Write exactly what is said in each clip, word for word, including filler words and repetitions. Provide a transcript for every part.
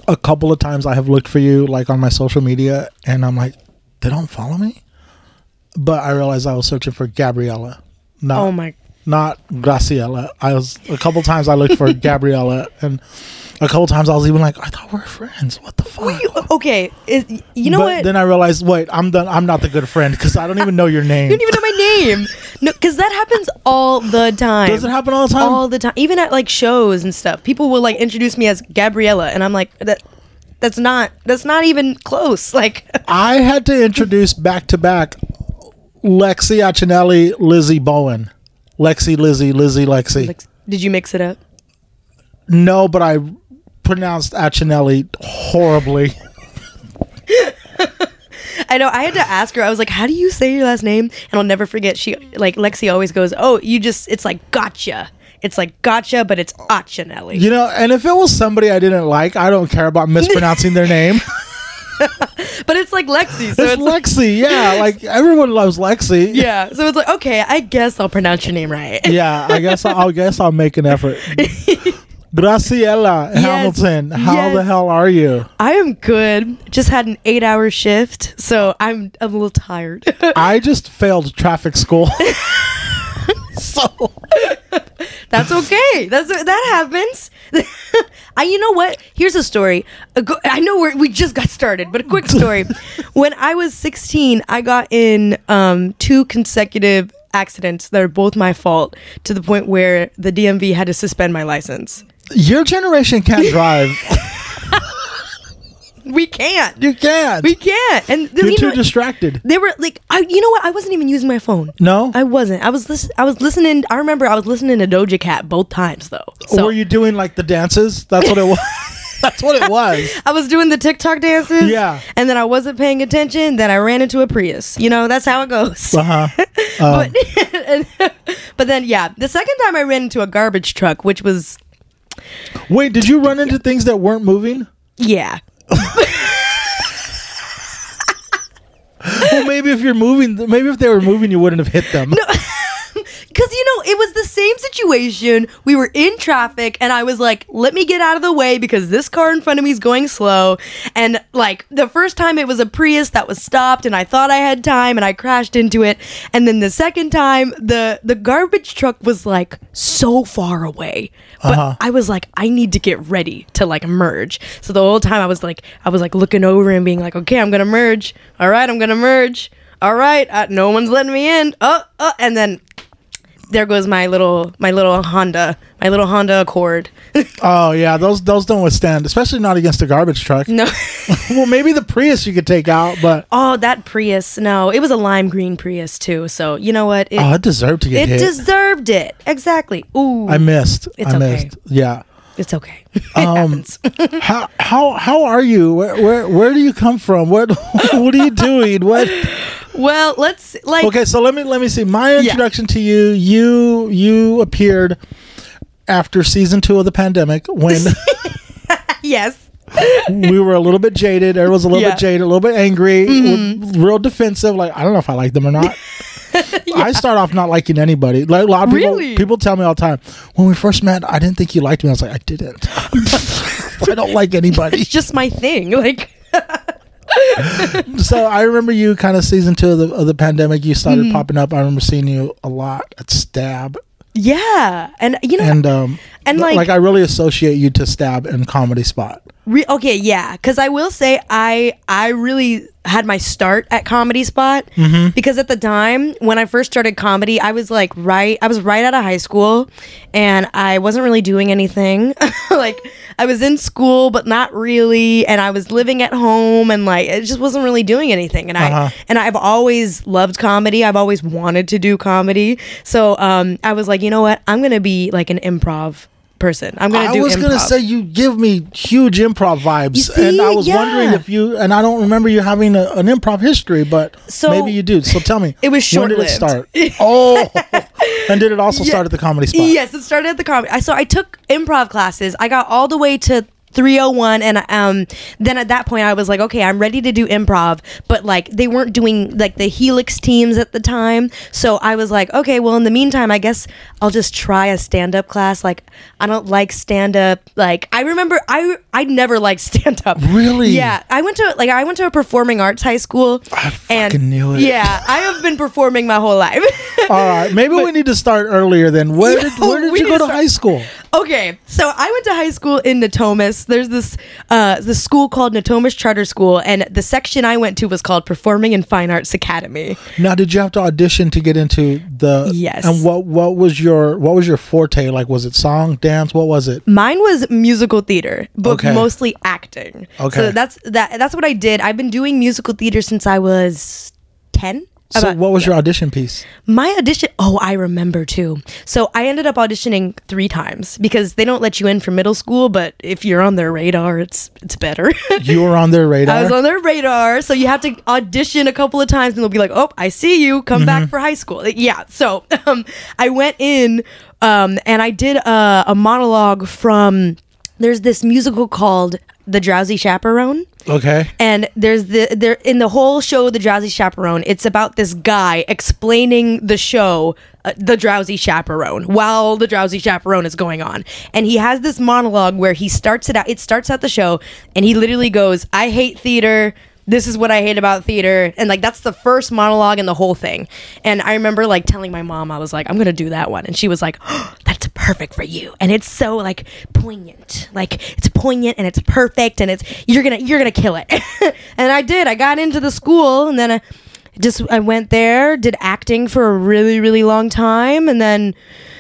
a couple of times I have looked for you like on my social media, and I'm like, they don't follow me. But I realized I was searching for Gabriella. Not, oh my. Not Graciela. I was a couple times I looked for Gabriella, and a couple times I was even like, I thought we were friends. What the fuck? You, okay, it, you know but what? Then I realized, wait, I'm the I'm not the good friend because I don't even know your name. You don't even know my name. No, because that happens all the time. Does it happen all the time? All the time, even at like shows and stuff. People will like introduce me as Gabriella, and I'm like, that that's not that's not even close. Like I had to introduce back to back Lexi Achinelli, Lizzie Bowen. Lexi, Lizzie, Lizzie, Lexi. Lex- Did you mix it up? No, but I pronounced Achinelli horribly. I know. I had to ask her. I was like, "How do you say your last name?" And I'll never forget. She like Lexi always goes, "Oh, you just it's like gotcha. It's like gotcha, but it's Achinelli." You know, and if it was somebody I didn't like, I don't care about mispronouncing their name. But it's like Lexi. So it's, it's Lexi, like, yeah. Like everyone loves Lexi. Yeah. So it's like, okay, I guess I'll pronounce your name right. Yeah, I guess I'll, I guess I'll make an effort. Graciela Yes. Hamilton, how Yes. the hell are you? I am good. Just had an eight-hour shift, so I'm a little tired. I just failed traffic school. So that's okay. That's that happens. I, you know what? Here's a story. A go- I know we're, we just got started, but a quick story. When I was sixteen, I got in um, two consecutive accidents that are both my fault, to the point where the D M V had to suspend my license. your generation can't drive. We can't. You can't. We can't. And You're you too know, distracted. they were like, I, you know what? I wasn't even using my phone. No? I wasn't. I was listen- I was listening. I remember I was listening to Doja Cat both times though. So Or were you doing like the dances? That's what it was. That's what it was. I was doing the TikTok dances. Yeah. And then I wasn't paying attention. Then I ran into a Prius. You know, that's how it goes. Uh-huh. Um, But, but then, yeah, the second time I ran into a garbage truck, which was, wait, did you run into things that weren't moving? yeah. Well, maybe if you're moving, maybe if they were moving, you wouldn't have hit them. No. Because, you know, it was the same situation. We were in traffic, and I was like, let me get out of the way because this car in front of me is going slow. And, like, the first time it was a Prius that was stopped, and I thought I had time, and I crashed into it. And then the second time, the, the garbage truck was, like, so far away. But Uh-huh. I was like, I need to get ready to, like, merge. So the whole time I was like, I was, like, looking over and being like, okay, I'm going to merge. All right, I'm going to merge. All right, uh, no one's letting me in. Oh, oh, and then... there goes my little my little Honda, my little Honda Accord. Oh yeah, those those don't withstand, especially not against a garbage truck. No. Well, maybe the Prius you could take out, but Oh, that Prius. No, it was a lime green Prius too. So you know what? It, oh, it deserved to get it hit. deserved it. Exactly. Ooh. I missed. It's I okay. missed. Yeah. It's okay. It Um, happens. how how how are you? Where where where do you come from? What what are you doing? What? Well, let's like. Okay, so let me let me see. My introduction to you, you you appeared after season two of the pandemic when Yes. we were a little bit jaded. Everyone was a little Yeah. bit jaded, a little bit angry, Mm-hmm. real defensive. Like, I don't know if I like them or not. I start off not liking anybody. Like a lot of people, Really? people tell me all the time, when we first met, I didn't think you liked me. I was like, I didn't. I don't like anybody. It's just my thing. Like. So I remember you kind of season two of the, of the pandemic. You started Mm-hmm. popping up. I remember seeing you a lot at Stab. Yeah, and you know, And um, And, like, like- I really associate you to Stab and Comedy Spot. Re- okay, yeah, because I will say I I really had my start at Comedy Spot Mm-hmm. because at the time when I first started comedy, I was like right I was right out of high school and I wasn't really doing anything. Like I was in school but not really, and I was living at home and like it just wasn't really doing anything. And Uh-huh. I and I've always loved comedy. I've always wanted to do comedy. So um, I was like, you know what? I'm gonna be like an improv person. I'm gonna I do was improv. gonna say you give me huge improv vibes, You see? and I was Yeah. wondering if you and I don't remember you having a, an improv history, but So- maybe you do. So tell me, It was when did it short-lived. start? Oh, and did it also Yeah. start at the Comedy Spot? Yes, it started at the comedy. I so I took improv classes. I got all the way to three oh one, and um then at that point I was like, okay, I'm ready to do improv, but like they weren't doing like the Helix teams at the time, so I was like, okay, well in the meantime I guess I'll just try a stand-up class. Like I don't like stand-up. Like I remember I I never liked stand-up. Really? Yeah, I went to like I went to a performing arts high school. I fucking and knew it. Yeah, I have been performing my whole life. All right, maybe we need to start earlier then. Where did, Yo, where did we you need go to to start- high school? Okay, so I went to high school in Natomas. There's this uh, this school called Natomas Charter School, and the section I went to was called Performing and Fine Arts Academy. Now, did you have to audition to get into the? Yes. And what what was your what was your forte? Like, was it song, dance? What was it? Mine was musical theater, but Okay. mostly acting. Okay. So that's that. That's what I did. I've been doing musical theater since I was ten. So, About- what was your audition piece? My audition, oh, I remember too. So I ended up auditioning three times because they don't let you in for middle school, but if you're on their radar, it's it's better. You were on their radar. I was on their radar, so you have to audition a couple of times, and they'll be like, "Oh, I see you. Come back for high school." Like, yeah. So um, I went in, um, and I did a, a monologue from. There's this musical called The Drowsy Chaperone. Okay. And there's the there in the whole show, The Drowsy Chaperone, it's about this guy explaining the show, uh, The Drowsy Chaperone, while The Drowsy Chaperone is going on. And he has this monologue where he starts it out. It starts out the show, and he literally goes, "I hate theater. This is what I hate about theater." And like that's the first monologue in the whole thing. And I remember like telling my mom, I was like, "I'm gonna do that one," and she was like, "Oh, that's perfect for you." And it's so like poignant, like it's poignant and it's perfect, and it's you're gonna you're gonna kill it. And I did. I got into the school, and then I just I went there, did acting for a really really long time, and then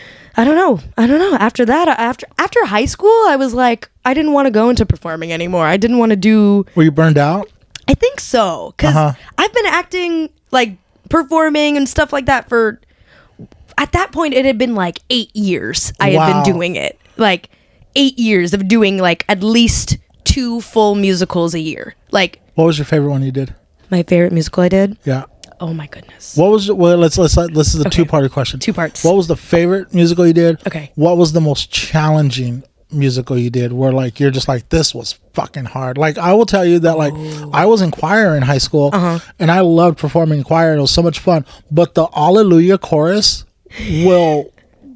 I don't know. I don't know. After that, after after high school, I was like, I didn't want to go into performing anymore. I didn't want to do. Were you burned out? I think so, because Uh-huh. I've been acting, like performing and stuff like that for. At that point, it had been like eight years I had Wow. been doing it. Like eight years of doing like at least two full musicals a year. Like What was your favorite one you did? my favorite musical I did. Yeah. Oh my goodness. What was well? Let's let's this is a Okay. two parter question. Two parts. What was the favorite musical you did? Okay. What was the most challenging musical you did? Where like you're just like this was fucking hard. Like I will tell you that like I was in choir in high school, Uh-huh. and I loved performing in choir. It was so much fun. But the Alleluia chorus will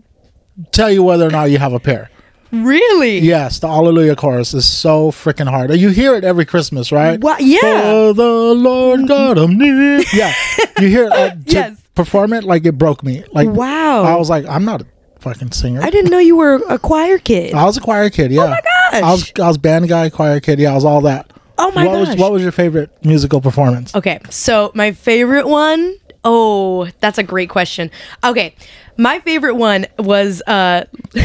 tell you whether or not you have a pair. Really? Yes, the Alleluia chorus is so freaking hard. You hear it every Christmas, right? What? Yeah. For the Lord God of near. Yeah, you hear it. Uh, to Yes. perform it like it broke me. Like Wow. I was like, I'm not a fucking singer. I didn't know you were a choir kid. I was a choir kid. Yeah. Oh my gosh. I was I was band guy, choir kid. Yeah, I was all that. Oh my what gosh. Was, what was your favorite musical performance? Okay, so my favorite one, oh, that's a great question. Okay, my favorite one was uh,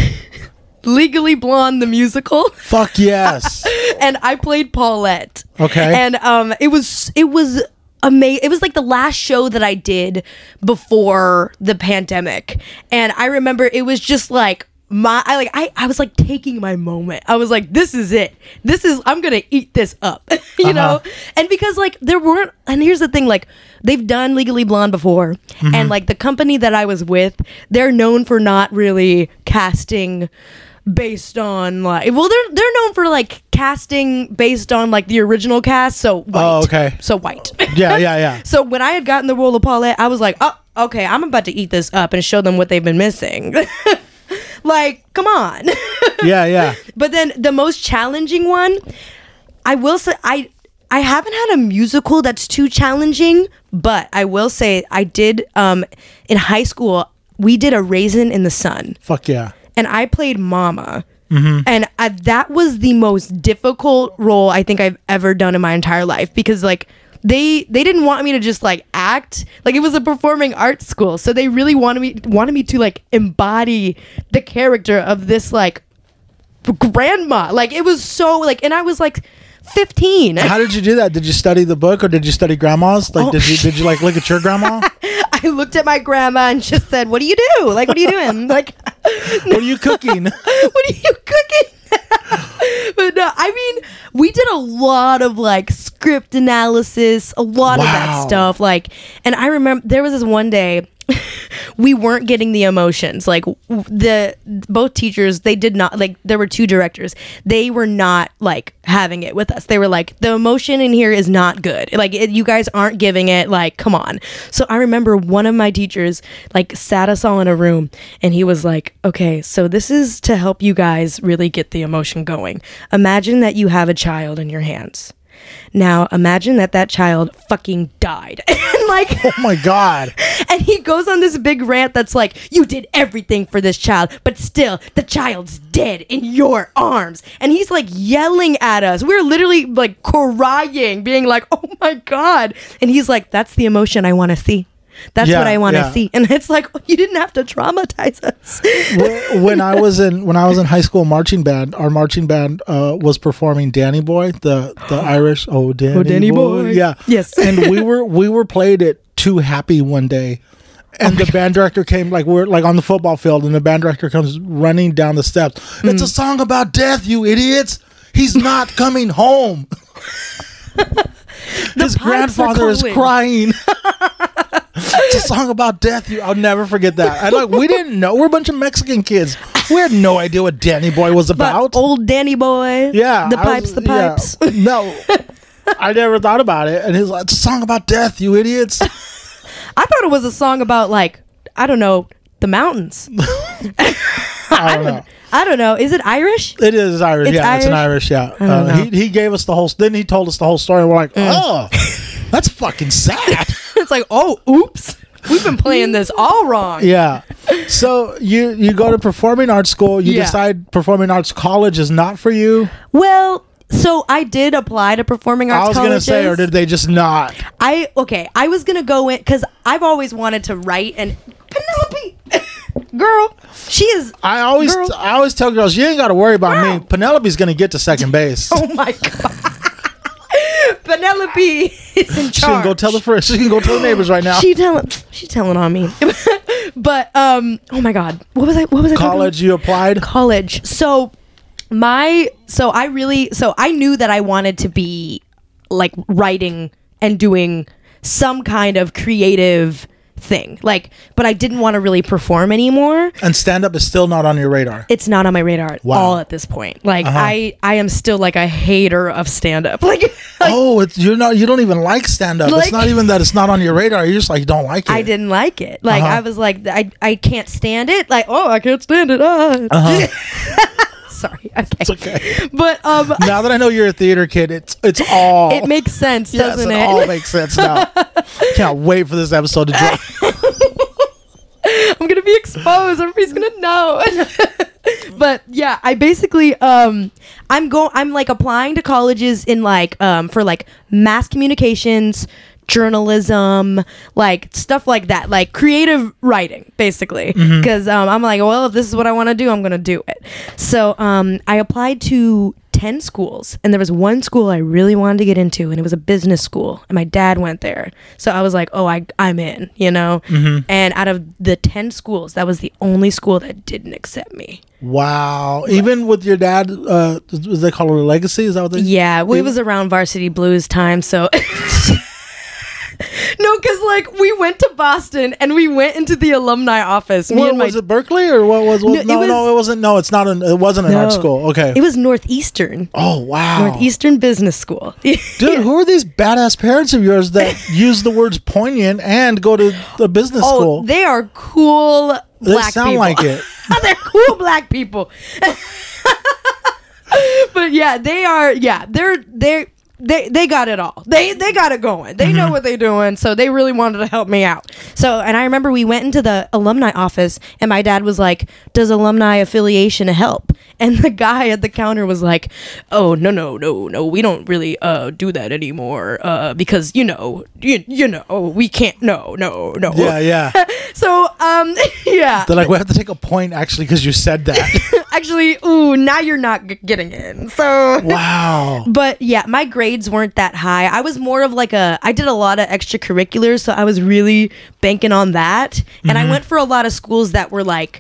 Legally Blonde, the musical. Fuck yes. And I played Paulette. Okay. And um, it was it was amazing. It was like the last show that I did before the pandemic, and I remember it was just like my I like I I was like taking my moment. I was like, this is it. This is I'm gonna eat this up, you Uh-huh. know. And because like there weren't. And here's the thing, like they've done Legally Blonde before, Mm-hmm. and like the company that I was with, they're known for not really casting based on like well they're they're known for like casting based on like the original cast, so white. Oh, okay. So white. Yeah, yeah, yeah. So when I had gotten the role of Paulette, I was like, oh, okay, I'm about to eat this up and show them what they've been missing. Like, come on. Yeah, yeah. But then the most challenging one, I will say I I haven't had a musical that's too challenging, but I will say I did um in high school, we did a Raisin in the Sun. Fuck yeah. And I played Mama. And I, that was the most difficult role I think I've ever done in my entire life, because like they they didn't want me to just like act. Like it was a performing arts school, so they really wanted me wanted me to like embody the character of this like grandma. Like it was so like, and I was like fifteen. How did you do that? Did you study the book or did you study grandma's? Like Oh. did you did you like look at your grandma? I looked at my grandma and just said, "What do you do? Like, what are you doing? Like, What are you cooking? what are you cooking?" But no, I mean, we did a lot of like script analysis, a lot of that Wow. stuff. Like, and I remember there was this one day we weren't getting the emotions. Like w- the both teachers, they did not like. There were two directors. They were not like having it with us. They were like, the emotion in here is not good. Like it, you guys aren't giving it. Like, come on. So I remember one of my teachers like sat us all in a room, and he was like, okay, so this is to help you guys really get the emotion going. Imagine that you have a child in your hands. Now imagine that that child fucking died. And like, Oh my God. and he goes on this big rant that's like, you did everything for this child, but still the child's dead in your arms. And he's like yelling at us. We're literally like crying, being like, oh my God. And he's like, that's the emotion I want to see. That's Yeah, what I want to yeah. see. And it's like, you didn't have to traumatize us. When when I was in when I was in high school marching band, our marching band uh, was performing Danny Boy, the the Irish oh Danny, Oh, Danny Boy. Boy. yeah, Yes. and we were we were played at Too Happy one day, and the band director came like we're like on the football field, and the band director comes running down the steps. Mm. It's a song about death, you idiots. He's not coming home. His pipes are grandfather is calling. crying. It's a song about death. You, I'll never forget that. I like we didn't know. We're a bunch of Mexican kids. We had no idea what Danny Boy was about. But old Danny Boy. yeah, The I pipes, was- the yeah. pipes. No, I never thought about it. And he's like, "It's a song about death, you idiots." I thought it was a song about like, I don't know, the mountains. I don't know. I don't know. Is it Irish? It is Irish. It's yeah, it's an Irish? Irish. Yeah, don't uh, know. he he gave us the whole. Then he told us the whole story. And we're like, oh, that's fucking sad. It's like, oh, oops. We've been playing this all wrong. Yeah. So you you go to performing arts school. You Yeah. decide performing arts college is not for you. Well, so I did apply to performing arts I was colleges. gonna say, or did they just not? I okay, I was gonna go in because I've always wanted to write, and Penelope, girl, she is. I always Girl. I always tell girls, you ain't got to worry about Girl. me. Penelope's gonna get to second base. Oh my god, Penelope is in charge. She can go tell the first. She can go tell the neighbors right now. She telling, she telling on me. But um, oh my god, what was I? What was I? talking about? College, you applied. College. So my so I really so I knew that I wanted to be like writing and doing some kind of creative thing. Like, but I didn't want to really perform anymore. And stand up is still not on your radar. It's not on my radar at Wow. all at this point. Like Uh-huh. I I am still like a hater of stand up. Like, like Oh, it's, you're not. You don't even like stand up. Like- It's not even that it's not on your radar. You just like don't like it. I didn't like it. Like Uh-huh. I was like I I can't stand it. Like, oh, I can't stand it. Ah. Uh-huh. Sorry. Okay. It's okay. But um Now that I know you're a theater kid, it's it's all. it makes sense, yes, doesn't it, it? all makes sense now. Can't wait for this episode to drop. I'm gonna be exposed. Everybody's gonna know. But yeah, I basically um I'm going I'm like applying to colleges in like um for like mass communications, journalism, like stuff like that, like creative writing basically, because um I'm like, well, if this is what I want to do, I'm gonna do it. So um I applied to ten schools, and there was one school I really wanted to get into, and it was a business school, and my dad went there. So I was like, oh, I, I'm in, you know? And out of the ten schools, that was the only school that didn't accept me. Wow. Even with your dad, uh, was they call it a legacy? Is that what they? Yeah, well, it was around Varsity Blues time, so... No, because like we went to Boston and we went into the alumni office. Me What, and my was it Berkeley or what was? What, No, no, it no, was- it wasn't. No, it's not. An, it wasn't an art No. school. Okay. it was Northeastern, oh wow. Northeastern Business School. Dude, who are these badass parents of yours that use the words poignant and go to the business Oh, school? they are cool They black sound people. like it. They're cool black people. But yeah, they are. Yeah, they're they're. They, they got it all. They they got it going. They know what they're doing. So they really wanted to help me out. So and I remember we went into the alumni office and my dad was like, "Does alumni affiliation help?" And the guy at the counter was like, "Oh no no no no, we don't really uh do that anymore uh because you know you you know we can't no no no." Yeah, yeah. So um yeah. They're like, we have to take a point actually because you said that. Actually, ooh, now you're not g- getting in. So Wow. But yeah, my grades weren't that high. I was more of like a, I did a lot of extracurriculars, so I was really banking on that. And I went for a lot of schools that were like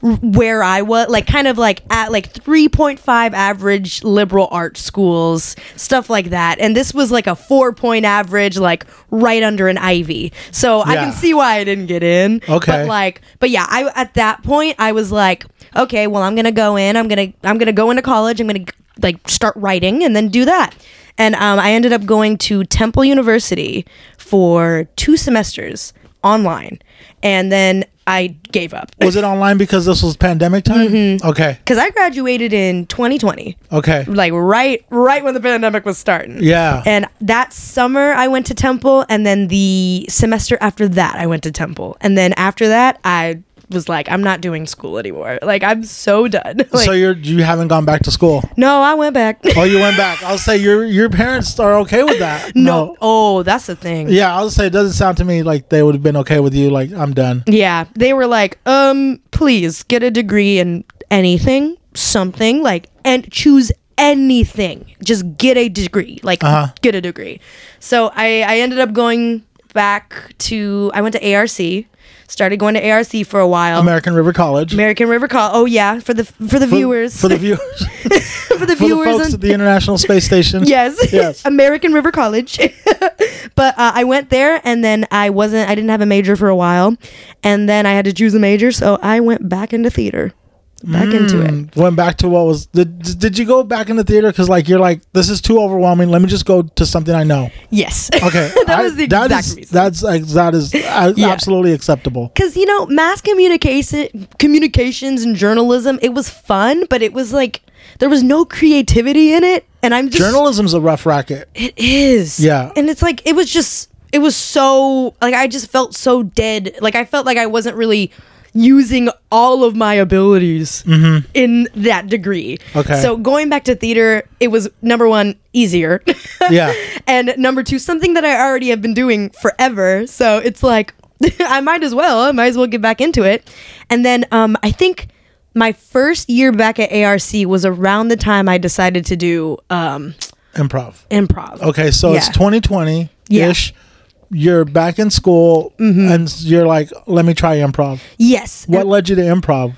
where I was, like kind of like at like three point five average liberal arts schools, stuff like that. And this was like a four point average, like right under an Ivy. So I Yeah. can see why I didn't get in. Okay. But like, but yeah, I at that point I was like, okay, well I'm gonna go in. I'm gonna I'm gonna go into college. I'm gonna like start writing and then do that. And um, I ended up going to Temple University for two semesters online, and then I gave up. Was it online because this was pandemic time? Mm-hmm. Okay. Because I graduated in twenty twenty, Okay. like right, right when the pandemic was starting. Yeah. And that summer I went to Temple, and then the semester after that I went to Temple, and then after that I was like, I'm not doing school anymore. Like I'm so done. Like, So you're you haven't gone back to school? no, I went back. Oh, you went back. I'll say your your parents are okay with that. no. Oh, that's the thing. Yeah, I'll say it doesn't sound to me like they would have been okay with you. Like I'm done. Yeah, they were like, um, please get a degree in anything, something, like, and choose anything. Just get a degree, like, Uh-huh. get a degree. So I, I ended up going back to, I went to A R C, started going to A R C for a while. American River College. American River College. Oh yeah, for the for the For- viewers, For the viewers. for the For the viewers, folks on- at the International Space Station. Yes. Yes. American River College. But uh, I went there, and then I wasn't, I didn't have a major for a while. And then I had to choose a major. So I went back into theater, back into it. Mm, Went back to what was did did you go back in the theater because like you're like this is too overwhelming, let me just go to something I know. Yes. Okay. that I- was the that exact is- reason. That's like that is uh, Yeah. absolutely acceptable. Because, you know, mass communication, communications and journalism, it was fun, but it was like, there was no creativity in it. And I'm just. Journalism's a rough racket. It is. Yeah. And it's like, it was just, it was so, like, I just felt so dead. Like, I felt like I wasn't really using all of my abilities in that degree. Okay. So going back to theater, it was, number one, easier. Yeah. And number two, something that I already have been doing forever. So it's like, I might as well, I might as well get back into it. And then um, I think my first year back at A R C was around the time I decided to do um, Improv. improv. Okay, so Yeah. it's twenty twenty Yeah. ish. You're back in school and you're like, let me try improv. Yes. What And led you to improv?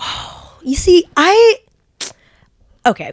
you see, I. Okay.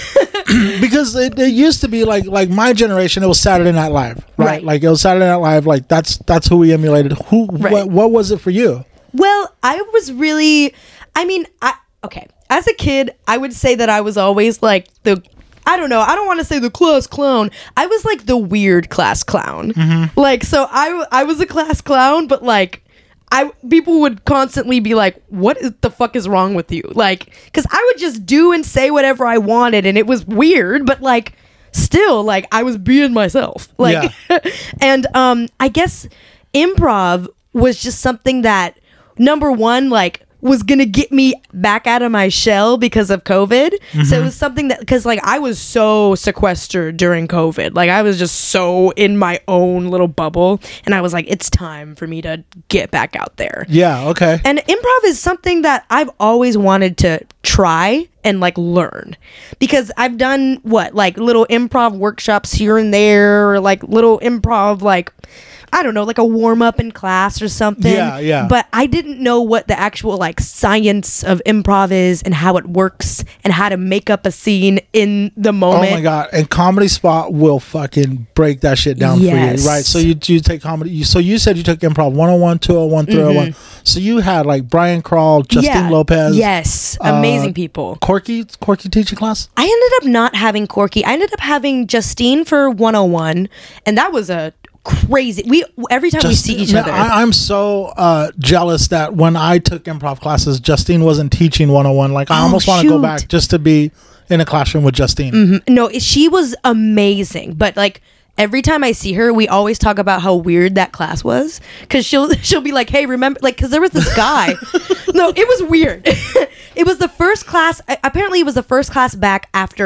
Because it, it used to be like like my generation, it was Saturday Night Live, right? Right. Like it was Saturday Night Live, like that's that's who we emulated. Who Right. what, what was it for you? Well, I was really, I mean, I, okay. As a kid, I would say that I was always like the, I don't know, I don't want to say the class clown. I was like the weird class clown. Like, so I, I was a class clown, but like, I, people would constantly be like, what is the fuck is wrong with you? Like, cause I would just do and say whatever I wanted, and it was weird, but like, still, like, I was being myself. Like, and um, I guess improv was just something that, number one, like, was gonna get me back out of my shell because of COVID. So it was something that, because like I was so sequestered during COVID, like I was just so in my own little bubble, and I was like, it's time for me to get back out there. Yeah, okay. And improv is something that I've always wanted to try and like learn, because I've done what, like little improv workshops here and there, or like little improv, like, I don't know, like a warm up in class or something. Yeah, yeah. But I didn't know what the actual like science of improv is, and how it works, and how to make up a scene in the Oh moment. my god! And Comedy Spot will fucking break that shit down Yes. for you, right? So you you take comedy. You, so you said you took improv one oh one, two oh one, three oh one. So you had like Brian Crawl, Justine Yeah. Lopez, Yes, uh, amazing people. Corky, Corky teaching class. I ended up not having Corky. I ended up having Justine for one oh one, and that was a crazy. We every time we see each man, other. I, I'm so uh, jealous that when I took improv classes, Justine wasn't teaching one oh one. Like I Oh, almost want to go shoot. back just to be in a classroom with Justine. No, she was amazing, but like every time I see her, we always talk about how weird that class was, because she'll she'll be like, "Hey, remember?" Like, because there was this guy. No, it was weird. It was the first class. Apparently, it was the first class back after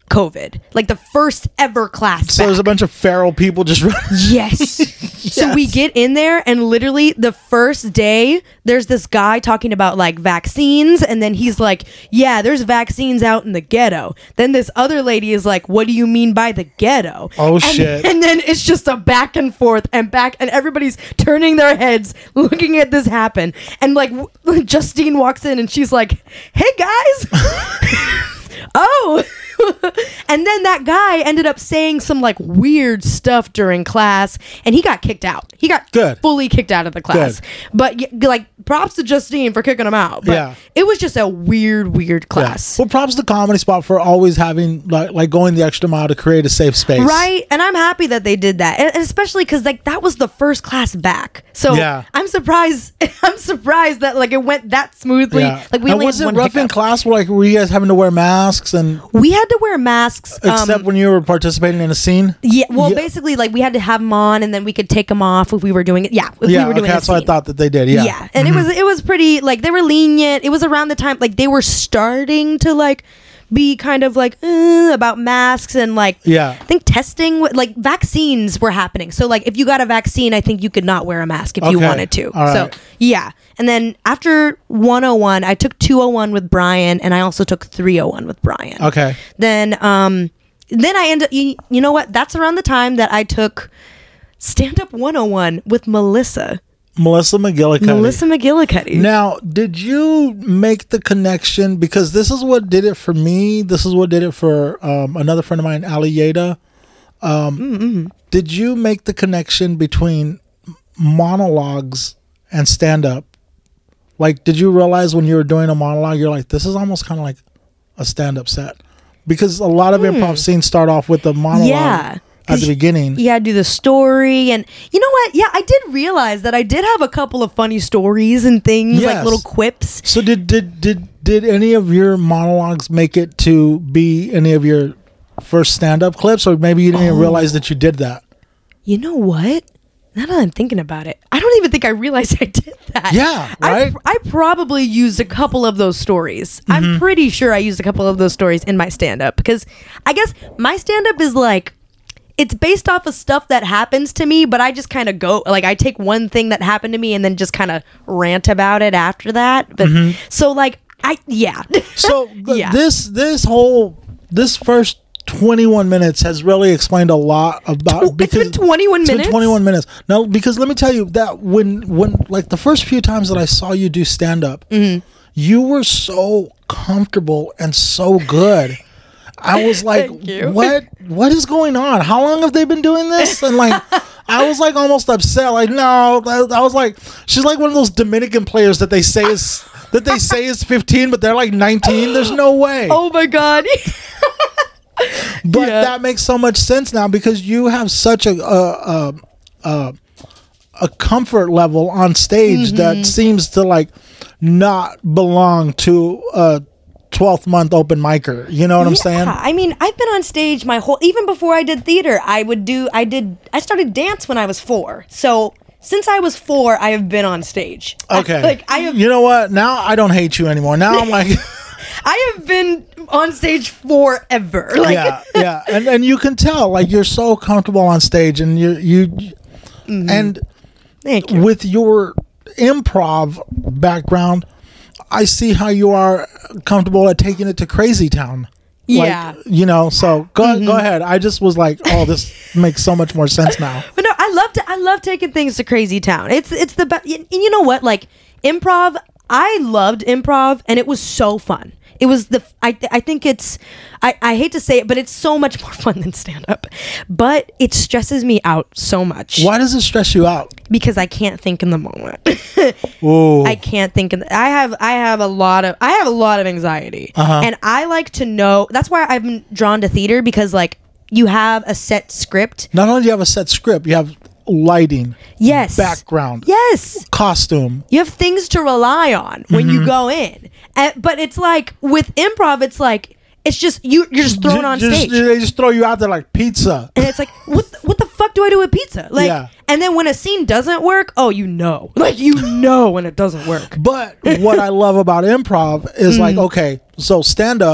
COVID, like the first ever class. So back. there's a bunch of feral people just running. Yes. So we get in there, and literally the first day, there's this guy talking about like vaccines, and then he's like, yeah, there's vaccines out in the ghetto. Then this other lady is like, what do you mean by the ghetto? Oh, and, shit. And then it's just a back and forth and back, and everybody's turning their heads looking at this happen. And like w- Justine walks in, and she's like, hey guys. Oh. And then that guy ended up saying some like weird stuff during class, and he got kicked out. He got Good. fully kicked out of the class. Good. But y- like, props to Justine for kicking him out. But Yeah. it was just a weird, weird class. Well, props to Comedy Spot for always having like like going the extra mile to create a safe space. Right, and I'm happy that they did that, and especially because like that was the first class back. So Yeah. I'm surprised. I'm surprised that like it went that smoothly. Yeah. Like we and only was had it one rough in hiccup. class? Like were you guys having to wear masks and We had to wear masks, except um, when you were participating in a scene? yeah. Well, Yeah. basically, like we had to have them on, and then we could take them off if we were doing it. Yeah, if Yeah, we were doing okay, a that's what I scene. thought that they did. Yeah, Yeah, and it was it was pretty like they were lenient. It was around the time like they were starting to like be kind of like uh, about masks and like Yeah. I think testing wa- like vaccines were happening. So like if you got a vaccine, I think you could not wear a mask if you Okay, wanted to. all So right. yeah, and then after one oh one, I took two oh one with Brian, and I also took three oh one with Brian. Okay. Then um then I ended you, you know what? That's around the time that I took stand up one oh one with Melissa. Melissa McGillicuddy. Melissa McGillicuddy. Now, did you make the connection? Because this is what did it for me. This is what did it for um, another friend of mine, Ali Yeda. Um, Mm-hmm. Did you make the connection between monologues and stand up? Like, did you realize when you were doing a monologue, you're like, this is almost kind of like a stand up set? Because a lot of improv scenes start off with a monologue Hmm. Yeah. at the beginning. You had to do the story, and you know what? Yeah, I did realize that I did have a couple of funny stories and things, like Yes. little quips. So did did did did any of your monologues make it to be any of your first stand-up clips, or maybe you didn't even realize that you did that? You know what? Now that I'm thinking about it, I don't even think I realized I did that. Yeah, I, right? I probably used a couple of those stories. Mm-hmm. I'm pretty sure I used a couple of those stories in my stand-up because I guess my stand-up is like, it's based off of stuff that happens to me, but I just kind of go, like I take one thing that happened to me and then just kind of rant about it after that. But so like, I, yeah. So th- Yeah. this this whole this first twenty-one minutes has really explained a lot about It's been twenty-one it's been minutes? twenty-one minutes. No, because let me tell you that when when like the first few times that I saw you do stand up, Mm-hmm. you were so comfortable and so good. I was like, Thank you. what what is going on? How long have they been doing this? And like I was like almost upset. Like, no, I, I was like, she's like one of those Dominican players that they say is that they say is fifteen, but they're like nineteen. There's no way. Oh my God. But Yeah. that makes so much sense now because you have such a a a, a, a comfort level on stage Mm-hmm. that seems to like not belong to a twelfth month open micer. You know what I'm saying? Yeah, I mean, I've been on stage my whole, even before I did theater, I would do, I did, I started dance when I was four. So since I was four, I have been on stage. Okay. like I have, You know what? Now I don't hate you anymore. Now I'm like, I have been on stage forever. Like, yeah, yeah, and and you can tell like you're so comfortable on stage, and you you, Mm-hmm. and Thank you. with your improv background, I see how you are comfortable at taking it to Crazy Town. Like, Yeah. Mm-hmm. you know. So go go ahead. I just was like, oh, this makes so much more sense now. But no, I love to. I love taking things to Crazy Town. It's it's the best. And you know what? Like improv, I loved improv, and it was so fun. It was the. I I think it's. I I hate to say it, but it's so much more fun than stand up. But it stresses me out so much Why does it stress you out? because I can't think in the moment. Ooh. I can't think in the, I have I have a lot of I have a lot of anxiety. Uh-huh. And I like to know, that's why I've been drawn to theater, because like you have a set script. Not only do you have a set script, you have lighting, Yes. background, Yes. costume. You have things to rely on when you go in. And, but it's like with improv, it's like it's just you you're just thrown on Just- stage. They just throw you out there like pizza. And it's like, what the, what the fuck do I do with pizza? Like, Yeah. and then when a scene doesn't work, oh, you know, like you know when it doesn't work. But what I love about improv is like, okay, so stand up,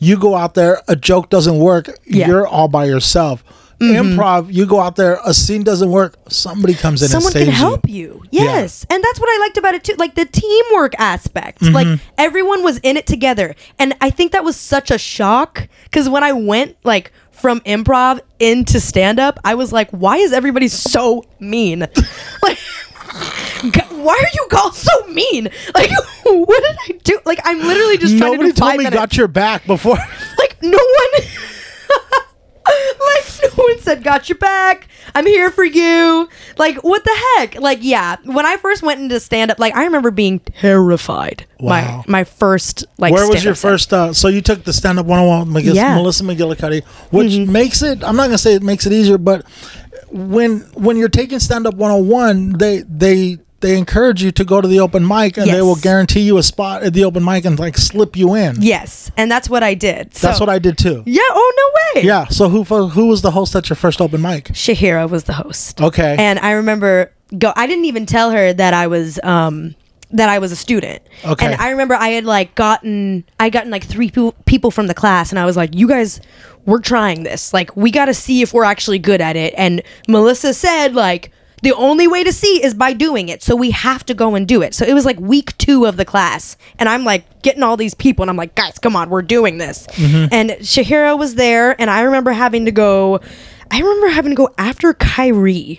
you go out there, a joke doesn't work, Yeah. you're all by yourself. Improv, you go out there, a scene doesn't work, somebody comes in Someone and saves can help you. Yes. And that's what I liked about it too. Like the teamwork aspect. Mm-hmm. Like everyone was in it together. And I think that was such a shock. Because when I went like from improv into stand up, I was like, why is everybody so mean? Like, God, why are you all so mean? Like, what did I do? Like, I'm literally just trying Nobody to do told five me minutes. got your back before. Like, no one. Like, no one said, got your back. I'm here for you. Like, what the heck? Like, yeah. When I first went into stand up, like, I remember being terrified. Wow. My my first, like, Where was stand-up your set. first? Uh, so you took the stand up one oh one, Melissa, Yeah. Melissa McGillicuddy, which Mm-hmm. makes it. I'm not gonna say it makes it easier, but when when you're taking stand up one oh one, they they they encourage you to go to the open mic, and they Yes. will guarantee you a spot at the open mic and like slip you in. Yes. And that's what I did. That's So- what I did too. Yeah. Oh, no way. Yeah. So who who was the host at your first open mic? Shahira was the host. Okay. And I remember go I didn't even tell her that I was um that I was a student. Okay. And I remember I had like gotten I gotten like three people people from the class, and I was like, you guys, we're trying this. Like, we got to see if we're actually good at it. And Melissa said like the only way to see is by doing it. So we have to go and do it. So it was like week two of the class. And I'm like getting all these people. And I'm like, guys, come on, we're doing this. Mm-hmm. And Shahira was there. And I remember having to go, I remember having to go after Kyrie.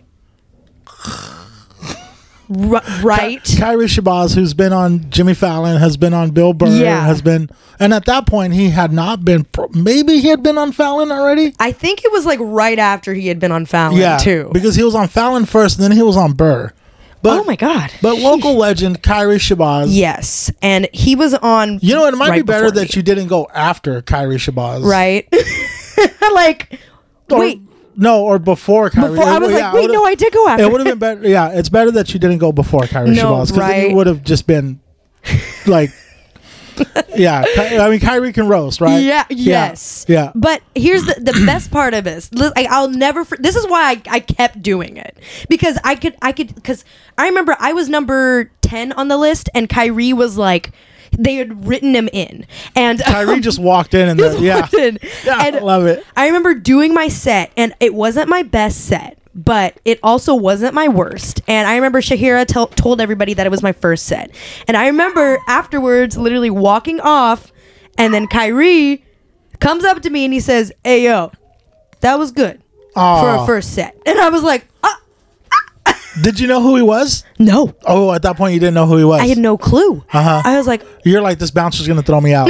R- right? Kyrie Shabazz, who's been on Jimmy Fallon, has been on Bill Burr, Yeah. has been, and at that point he had not been. pro- Maybe he had been on Fallon already. I think it was like right after he had been on Fallon Yeah, too. because he was on Fallon first, and then he was on Burr. But, oh my God. But local legend Kyrie Shabazz. Yes. And he was on. You know, it might be right better before that me. you didn't go after Kyrie Shabazz. Right? Like, Or- wait. No, or before Kyrie. Before, I It- was yeah, like, wait, it no, would've- I did go after. It would have been better. Yeah, it's better that you didn't go before Kyrie No, Shabazz, because then right. you would have just been like, yeah. Ky- I mean, Kyrie can roast, right? Yeah. Yes. Yeah. But here's the, the best part of this. Li- I, I'll never. For, this is why I, I kept doing it, because I could. I could. Because I remember I was number ten on the list, and Kyrie was like, they had written him in, and Kyrie um, just walked in and just then, yeah, walked in. yeah, I And love it. I remember doing my set, and it wasn't my best set, but it also wasn't my worst. And I remember Shahira tell told everybody that it was my first set. And I remember afterwards literally walking off, and then Kyrie comes up to me and he says, "Hey, yo, that was good for Aw. a first set." And I was like, ah, Did you know who he was? no. Oh, at that point you didn't know who he was. I had no clue. Uh-huh. I was like, You're like, this bouncer's gonna throw me out.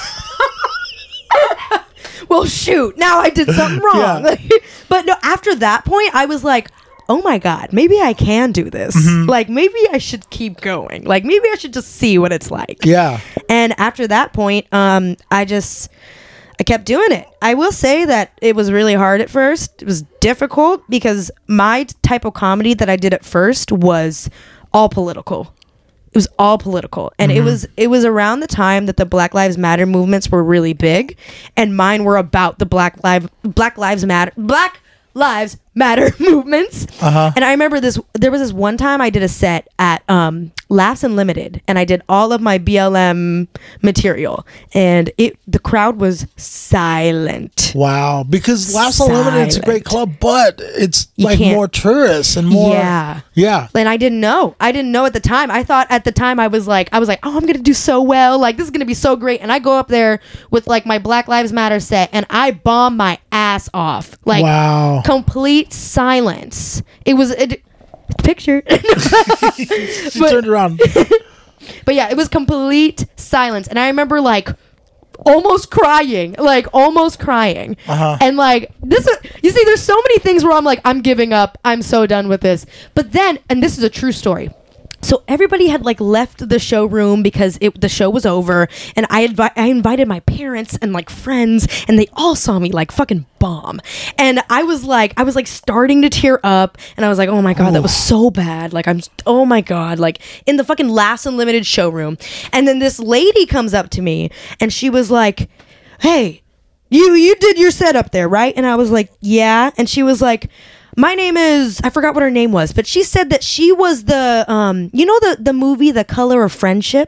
well, shoot, now I did something wrong. Yeah. But no, after that point, I was like, oh my God, maybe I can do this. Mm-hmm. Like, maybe I should keep going. Like, maybe I should just see what it's like. Yeah. And after that point, um, I just, I kept doing it. I will say that it was really hard at first. It was difficult because my type of comedy that I did at first was all political. It was all political, and Mm-hmm. it was it was around the time that the Black Lives Matter movements were really big, and mine were about the Black Lives Black Lives Matter Black Lives Matter movements. Uh-huh. And I remember this. There was this one time I did a set at um, Laughs Unlimited, and I did all of my B L M material, and it the crowd was silent. Wow. Because Laughs Unlimited is a great club, but it's You like can't- more tourists and more. Yeah. Yeah. And I didn't know. I didn't know at the time. I thought at the time I was like, I was like, oh, I'm gonna do so well. Like, this is gonna be so great. And I go up there with like my Black Lives Matter set, and I bomb my ass off. Like, Wow. complete silence. It was a picture. She But- turned around. But yeah, it was complete silence. And I remember like almost crying, like almost crying. Uh-huh. And like this is, you see, there's so many things where I'm like, I'm giving up. I'm so done with this. But then, and this is a true story. So everybody had like left the showroom because it, the show was over, and I invi- I invited my parents and like friends, and they all saw me like fucking bomb. And I was like, I was like starting to tear up, and I was like, oh my God, that was so bad. Like, I'm, oh my God, like in the fucking Laughs Unlimited showroom. And then this lady comes up to me, and she was like, hey, you, you did your set up there, right? And I was like, yeah. And she was like, my name is, I forgot what her name was, but she said that she was the, um, you know, the, the movie, The Color of Friendship?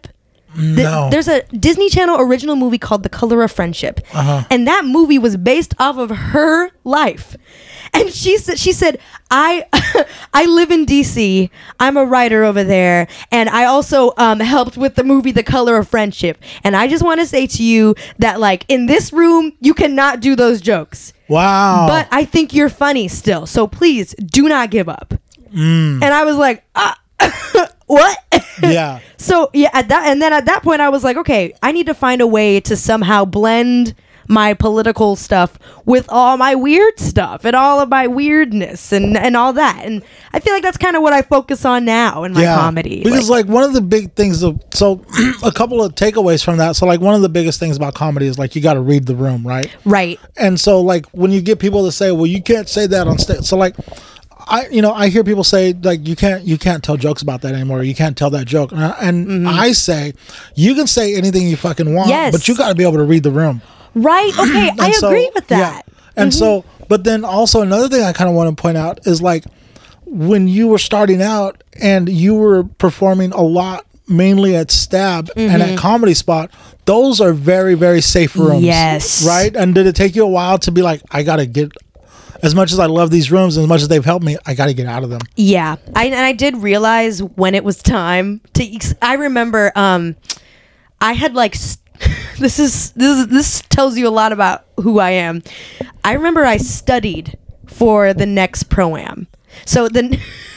The- No. There's a Disney Channel original movie called The Color of Friendship. Uh-huh. And that movie was based off of her life. And she said, she said, I, I live in D C. I'm a writer over there, and I also um, helped with the movie The Color of Friendship. And I just want to say to you that, like, in this room, you cannot do those jokes. Wow. But I think you're funny still, so please do not give up. Mm. And I was like, ah, what? Yeah. So yeah, at that, and then at that point, I was like, okay, I need to find a way to somehow blend my political stuff with all my weird stuff and all of my weirdness and and all that. And I feel like that's kind of what I focus on now in my Yeah. comedy. Because like, one of the big things of so a couple of takeaways from that. So like one of the biggest things about comedy is like you got to read the room, right? right. And so like when you get people to say, well, you can't say that on stage. So like I, you know, I hear people say like you can't, you can't tell jokes about that anymore. You can't tell that joke. And, I, and Mm-hmm. I say, you can say anything you fucking want, Yes. but you got to be able to read the room. Right. Okay. I And so- agree with that. Yeah. And so, but then also another thing I kind of want to point out is like when you were starting out and you were performing a lot, mainly at Stab and Mm-hmm. at Comedy Spot, those are very, very safe rooms. Yes. Right. And did it take you a while to be like, I got to get, as much as I love these rooms, as much as they've helped me, I got to get out of them. Yeah, I, and I did realize when it was time to. ex- I remember, um, I had like. St- this is this is this tells you a lot about who I am. I remember I studied for the next pro-am. So then.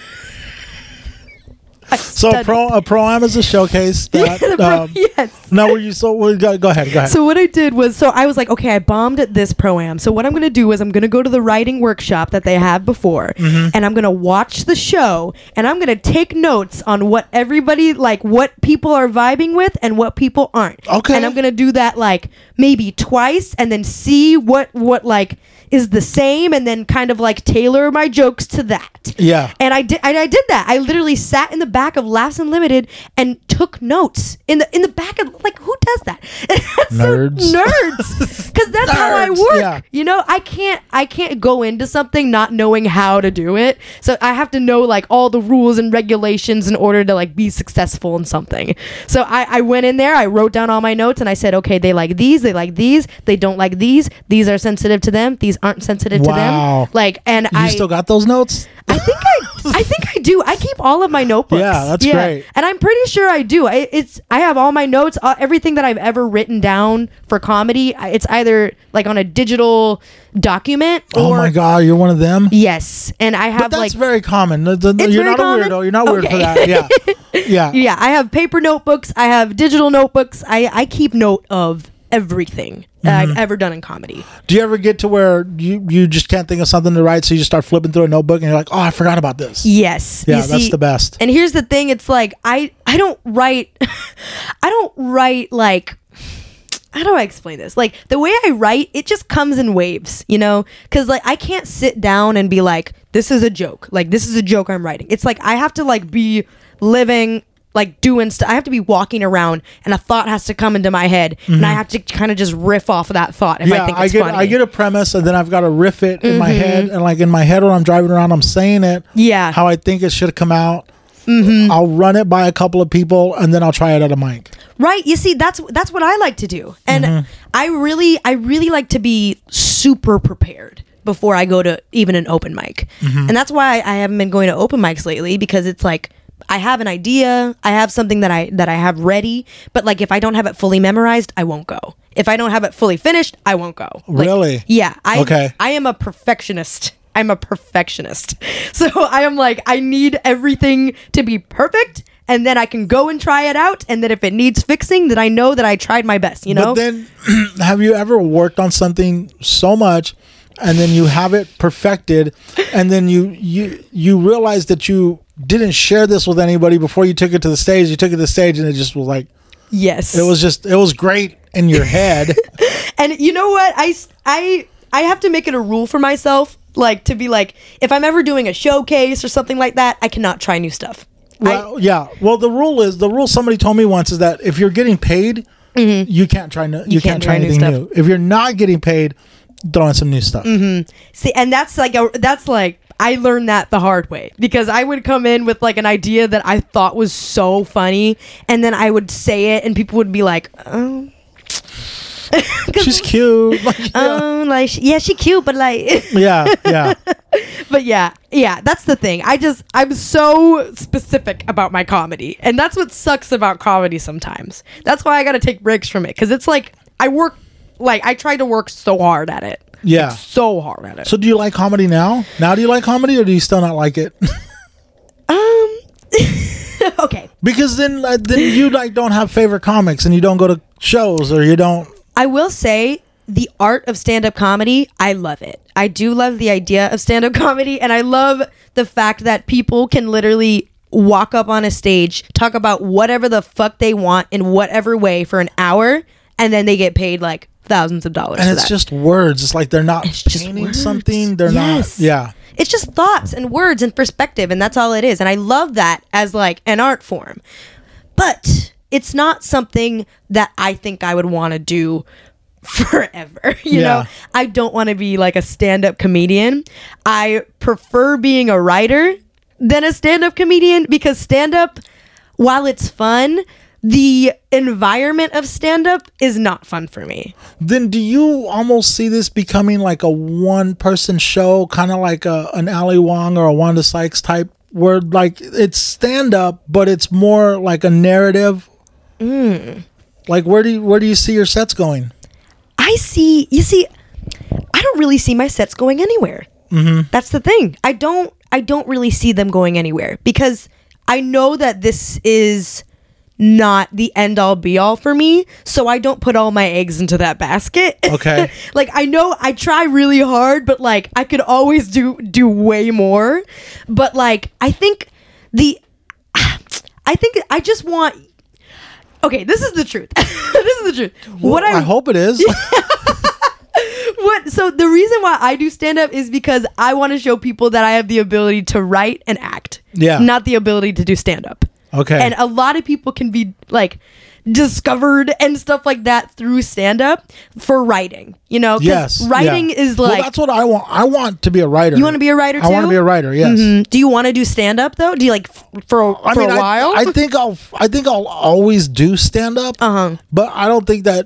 I So a studied. pro a pro-am is a showcase that. The pro- um, yes. No, were you so? Well, go, go ahead. Go ahead. So what I did was, so I was like, okay, I bombed at this pro-am. So what I'm going to do is I'm going to go to the writing workshop that they have before, Mm-hmm. and I'm going to watch the show, and I'm going to take notes on what everybody, like what people are vibing with and what people aren't. Okay. And I'm going to do that like maybe twice, and then see what, what like is the same, and then kind of like tailor my jokes to that. Yeah. And I did. And I did that. I literally sat in the back of Laughs Unlimited and took notes in the in the back of, like, who does that? That's so Nerds. nerds. Because that's how I Nerds, work. yeah. You know, I can't I can't go into something not knowing how to do it. So I have to know like all the rules and regulations in order to like be successful in something. So I, I went in there. I wrote down all my notes and I said, okay, they like these. They like these. They don't like these. These are sensitive to them. These aren't sensitive Wow. to them. Like, and You I still got those notes? I think I, I think I do. I keep all of my notebooks. Yeah, that's great. And I'm pretty sure I do. I, it's I have all my notes, uh, everything that I've ever written down for comedy. I- It's either like on a digital document. Or, Oh my God, you're one of them? Yes, and I But have that's like very common. The- the- It's you're very not common? a weirdo. You're not weird for Okay. that. Yeah. Yeah. yeah, I have paper notebooks. I have digital notebooks. I I keep note of everything that Mm-hmm. I've ever done in comedy. Do you ever get to where you, you just can't think of something to write, so you just start flipping through a notebook and you're like, oh, I forgot about this? Yes. Yeah, You that's see- the best. And here's the thing, it's like I I don't write I don't write like how do I explain this? Like the way I write, it just comes in waves, you know? Cuz like I can't sit down and be like this is a joke. Like this is a joke I'm writing. It's like I have to like be living like doing stuff. I have to be walking around and a thought has to come into my head and I have to kind of just riff off of that thought if Mm-hmm. yeah, I think I it's get funny. Mm-hmm. I get a premise and then I've got to riff it in my head, and like in my head when I'm driving around, I'm saying it Yeah. how I think it should come out. Mm-hmm. I'll run it by a couple of people and then I'll try it at a mic. Right. You see, that's that's what I like to do. And Mm-hmm. I really I really like to be super prepared before I go to even an open mic. Mm-hmm. And that's why I haven't been going to open mics lately, because it's like I have an idea, I have something that I that I have ready, but like if I don't have it fully memorized, I won't go. If I don't have it fully finished, I won't go. Like, Really? Yeah. I Okay. I am a perfectionist. I'm a perfectionist. So I am like, I need everything to be perfect, and then I can go and try it out, and then if it needs fixing, then I know that I tried my best, you know? But then, have you ever worked on something so much, and then you have it perfected, and then you you you realize that you didn't share this with anybody before you took it to the stage? You took it to the stage, and it just was like, Yes. it was just it was great in your head. And you know what? I, s- I, I have to make it a rule for myself, like to be like, if I'm ever doing a showcase or something like that, I cannot try new stuff. I- Well, yeah. Well, the rule is the rule somebody told me once is that if you're getting paid, you can't try no, you, can't, try, try new anything stuff. new. If you're not getting paid, throw in some new stuff. See, and that's like a that's like I learned that the hard way because I would come in with like an idea that I thought was so funny, and then I would say it, and people would be like, "Oh, she's cute." Like, yeah. Um, like yeah, she cute, but like, yeah, yeah. But yeah, yeah, that's the thing. I just I'm so specific about my comedy, and that's what sucks about comedy sometimes. That's why I got to take breaks from it because it's like I work, like I try to work so hard at it. Yeah, like, so hard at it. So do you like comedy now? Now do you like comedy, or do you still not like it? um. Okay. Because then, uh, then you like don't have favorite comics, and you don't go to shows, or you don't. I will say the art of stand-up comedy, I love it. I do love the idea of stand-up comedy, and I love the fact that people can literally walk up on a stage, talk about whatever the fuck they want in whatever way for an hour, and then they get paid like thousands of dollars. And for it's that. just words. It's like they're not It's just painting words. something. They're Yes. not. Yeah. It's just thoughts and words and perspective, and that's all it is. And I love that as like an art form. But it's not something that I think I would want to do forever. You Yeah. know, I don't want to be like a stand-up comedian. I prefer being a writer than a stand-up comedian because stand-up, while it's fun, the environment of stand-up is not fun for me. Then do you almost see this becoming like a one-person show, kind of like a, an Ali Wong or a Wanda Sykes type, where like it's stand-up, but it's more like a narrative? Mm. Like where do you, where do you see your sets going? I see, you see, I don't really see my sets going anywhere. Mm-hmm. That's the thing. I don't, I don't really see them going anywhere because I know that this is not the end all be all for me. So I don't put all my eggs into that basket. Okay. Like I know I try really hard, but like I could always do, do way more. But like, I think the, I think I just want, okay, this is the truth. This is the truth. Well, what I, I hope it is. what so the reason why I do stand up is because I want to show people that I have the ability to write and act. Yeah. Not the ability to do stand up. Okay. And a lot of people can be like discovered and stuff like that through stand up for writing. You know, 'cause Yes. writing yeah. is like Well, that's what I want. I want to be a writer. You want to be a writer too? I want to be a writer. Yes. Mhm. Do you want to do stand up though? Do you like f- for a, I for mean, a while? I, I think I'll. I think I'll always do stand up. Uh-huh. But I don't think that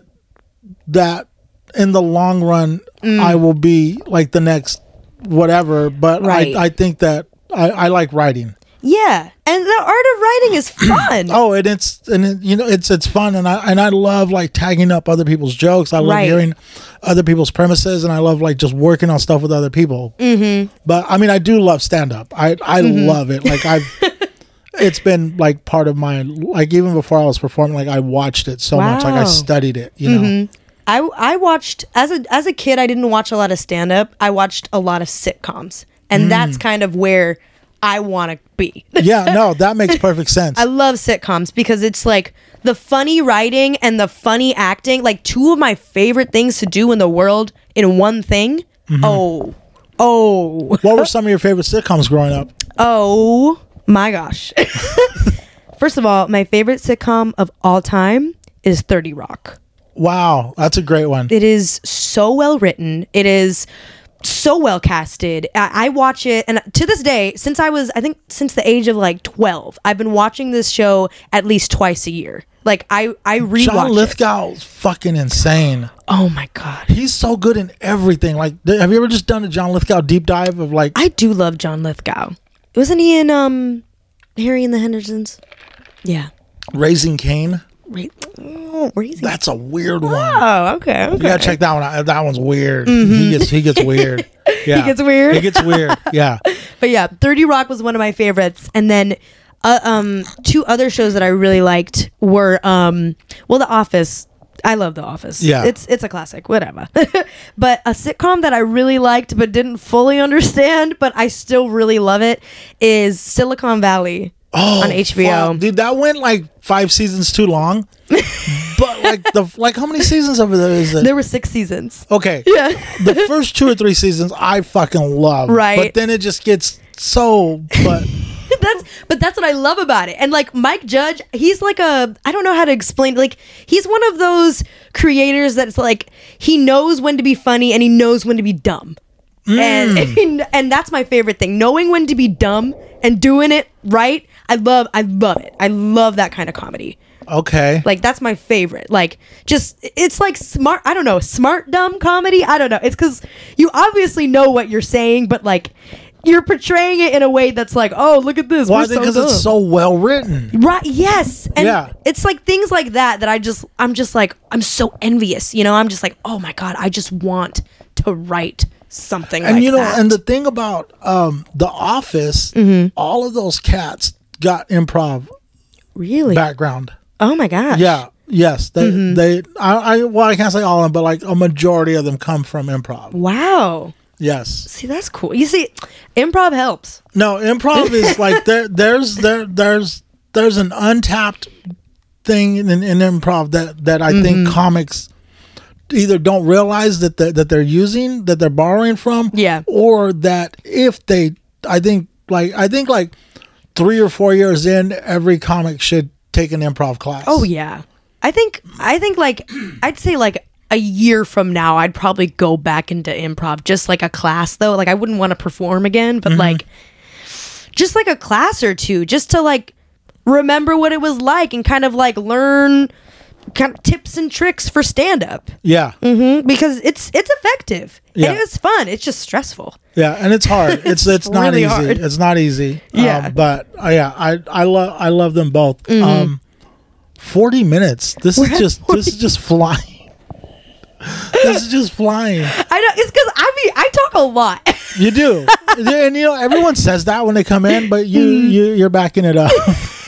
that in the long run Mm. I will be like the next whatever. But Right. I, I think that I, I like writing. Yeah. And the art of writing is fun. Oh, and it's and it, you know it's it's fun, and I and I love like tagging up other people's jokes. I love Right. hearing other people's premises, and I love like just working on stuff with other people. Mm-hmm. But I mean, I do love stand up. I I Mm-hmm. love it. Like I've, it's been like part of my like even before I was performing. Like I watched it so much. Like I Wow. studied it. You know. Mm-hmm. I I watched as a as a kid. I didn't watch a lot of stand up. I watched a lot of sitcoms, and Mm. that's kind of where I want to be. Yeah. No, that makes perfect sense. I love sitcoms because it's like the funny writing and the funny acting, like two of my favorite things to do in the world in one thing. Mm-hmm. Oh, oh, What were some of your favorite sitcoms growing up? oh my gosh! First of all, my favorite sitcom of all time is thirty Rock. Wow, that's a great one. It is so well written. It is so well casted. I, I watch it, and to this day, since I was, I think, since the age of like twelve, I've been watching this show at least twice a year. Like I, I rewatch John it. Lithgow's fucking insane. Oh my god, He's so good in everything. Like, th- have you ever just done a John Lithgow deep dive of like? I do love John Lithgow. Wasn't he in um, Harry and the Hendersons? Yeah. Raising Cain. Wait, oh, where is he? That's a weird one. Oh, okay, okay. You gotta check that one out. That one's weird. He gets he gets weird. Yeah. He gets weird? He gets weird. Yeah. But yeah, thirty Rock was one of my favorites, and then uh, um, two other shows that I really liked were um, well, The Office. I love The Office. Yeah. it's it's a classic. Whatever. But a sitcom that I really liked but didn't fully understand, but I still really love it, is Silicon Valley. Oh, On H B O. fuck. Dude, that went like five seasons too long. But like the like how many seasons of it is it? There were six seasons. Okay. Yeah. The first two or three seasons I fucking love. Right. But then it just gets so but That's but that's what I love about it. And like Mike Judge, he's like a I don't know how to explain, like he's one of those creators that's like he knows when to be funny and he knows when to be dumb. and and that's my favorite thing, knowing when to be dumb and doing it right. I love I love it. I love that kind of comedy. Okay. Like, that's my favorite. Like, just, it's like smart, I don't know, smart dumb comedy. I don't know. It's because you obviously know what you're saying, but like, you're portraying it in a way that's like, oh, look at this. Well, We're I think so because it's so well written. Right. Yes. And Yeah. it's like things like that that I just, I'm just like, I'm so envious. You know, I'm just like, oh my God, I just want to write something And like you know, that. and the thing about um, The Office, Mm-hmm. all of those cats got improv Really? background. Oh my gosh. Yeah. Yes. They, Mm-hmm. they, I, I, well, I can't say all of them, but like a majority of them come from improv. Wow. Yes. See, that's cool. You see, improv helps. No, improv is like there. There's there there's there's an untapped thing in, in improv that that I Mm-hmm. think comics either don't realize that they, that they're using, that they're borrowing from, Yeah. or that if they, I think like I think like three or four years in, every comic should take an improv class. Oh yeah. I think I think like I'd say like a year from now I'd probably go back into improv, just like a class though. Like I wouldn't want to perform again, but like just like a class or two, just to like remember what it was like and kind of like learn kind of tips and tricks for stand up. Yeah. Mm-hmm, because it's it's effective. Yeah. And it's fun. It's just stressful. Yeah, and it's hard. It's it's, not really easy. hard. It's not easy. Yeah. Um, but uh, yeah, I I love I love them both. Mm-hmm. Um, forty minutes. This is at just this is just flying. This is just flying. I know, it's because I mean I talk a lot. You do, Yeah, and you know everyone says that when they come in, but you Mm-hmm. you you're backing it up.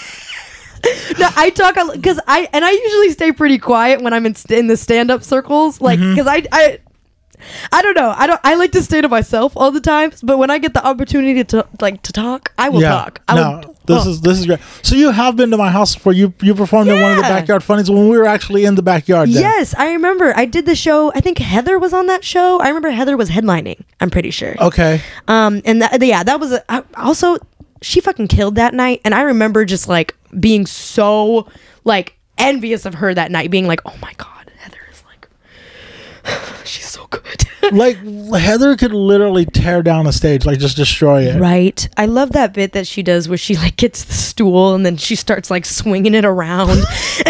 No, I talk because I and I usually stay pretty quiet when I'm in in the stand up circles, like because I I. I don't know. I don't. I like to stay to myself all the time. But when I get the opportunity to like to talk, I will yeah. talk. I no, will, this oh. is this is great. So you have been to my house before. You you performed in one of the Yeah. backyard funnies when we were actually in the backyard. Then. Yes, I remember. I did the show. I think Heather was on that show. I remember Heather was headlining. I'm pretty sure. Okay. Um, and that, yeah, that was a, I, also she fucking killed that night. And I remember just like being so like envious of her that night, being like, oh my God, Heather is like, she's so good. Like Heather could literally tear down a stage, like just destroy it. Right. I love that bit that she does where she like gets the stool and then she starts like swinging it around.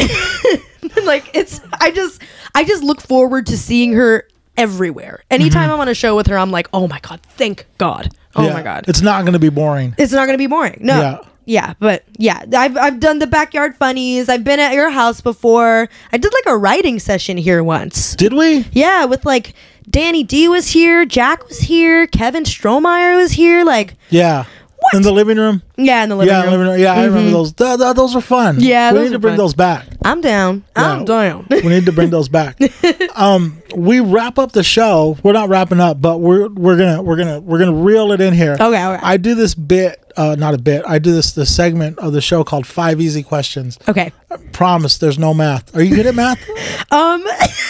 Like it's I just I just look forward to seeing her everywhere. Anytime Mm-hmm. I'm on a show with her, I'm like, "Oh my God, thank God." Oh Yeah. my God. It's not going to be boring. It's not going to be boring. No. Yeah. Yeah, but yeah, I've I've done the backyard funnies. I've been at your house before. I did like a writing session here once. Did we? Yeah, with like Danny D was here, Jack was here, Kevin Strohmeyer was here. Like, Yeah. What? In the living room? yeah, in the living yeah, room. living room. Yeah, I remember those. Th- th- those are fun. Yeah, we those need to are bring fun. those back. I'm down. I'm Yeah. down. We need to bring those back. Um, we wrap up the show. We're not wrapping up, but we're we're gonna we're gonna we're gonna reel it in here. Okay, okay. I do this bit, uh, not a bit. I do this this segment of the show called Five Easy Questions. Okay. I promise, there's no math. Are you good at math? Um,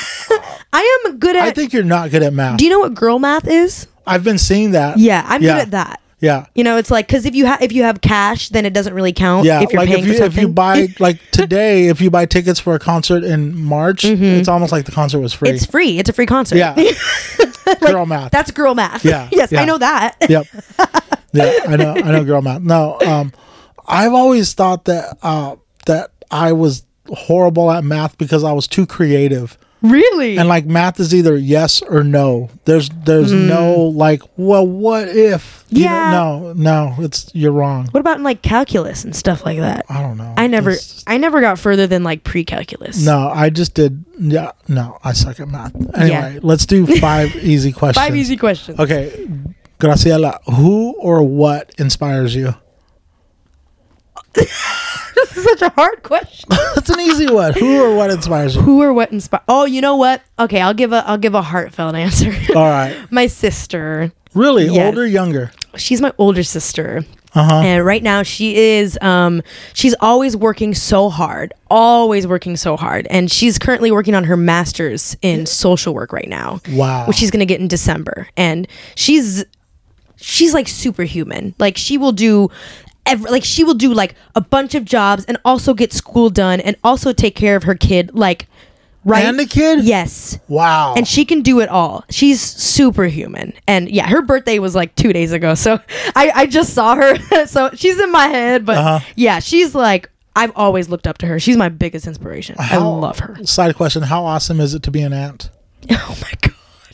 I am good at. I think you're not good at math. do you know what girl math is? I've been seeing that. Yeah, I'm Yeah. good at that. Yeah. You know, it's like because if you have if you have cash, then it doesn't really count. Yeah, if you're like paying if you for if something. you buy like today, if you buy tickets for a concert in March, it's almost like the concert was free. it's free. It's a free concert. Yeah. Girl math. That's girl math. Yeah, yes, yeah. I know that. Yep. Yeah, I know. I know. Girl math. No, um, I've always thought that uh, that I was horrible at math because I was too creative. Really? And like math is either yes or no. There's there's no like, well, what if? You know, Yeah. no, no, it's you're wrong. what about in like calculus and stuff like that? I don't know. I never, It's just- I never got further than like pre-calculus. no, I just did. Yeah, no, I suck at math. Anyway, Yeah. let's do five easy questions. Five easy questions. Okay, Graciela, who or what inspires you? This is such a hard question. That's an easy one. Who or what inspires you? Who or what inspire? Oh, you know what? Okay, I'll give a, I'll give a heartfelt answer. All right. My sister. Really? Yes. Older, younger? She's my older sister. Uh huh. And right now she is um she's always working so hard, always working so hard. And she's currently working on her master's in social work right now. Wow. Which she's going to get in December. And she's she's like superhuman. Like she will do every, like she will do like a bunch of jobs and also get school done and also take care of her kid like right? And the kid? Yes. Wow. And she can do it all. She's superhuman. And yeah, her birthday was like two days ago. So I, I just saw her. So she's in my head. But Uh-huh. yeah, she's like, I've always looked up to her. She's my biggest inspiration. I How- love her. Side question: how awesome is it to be an aunt? Oh my God.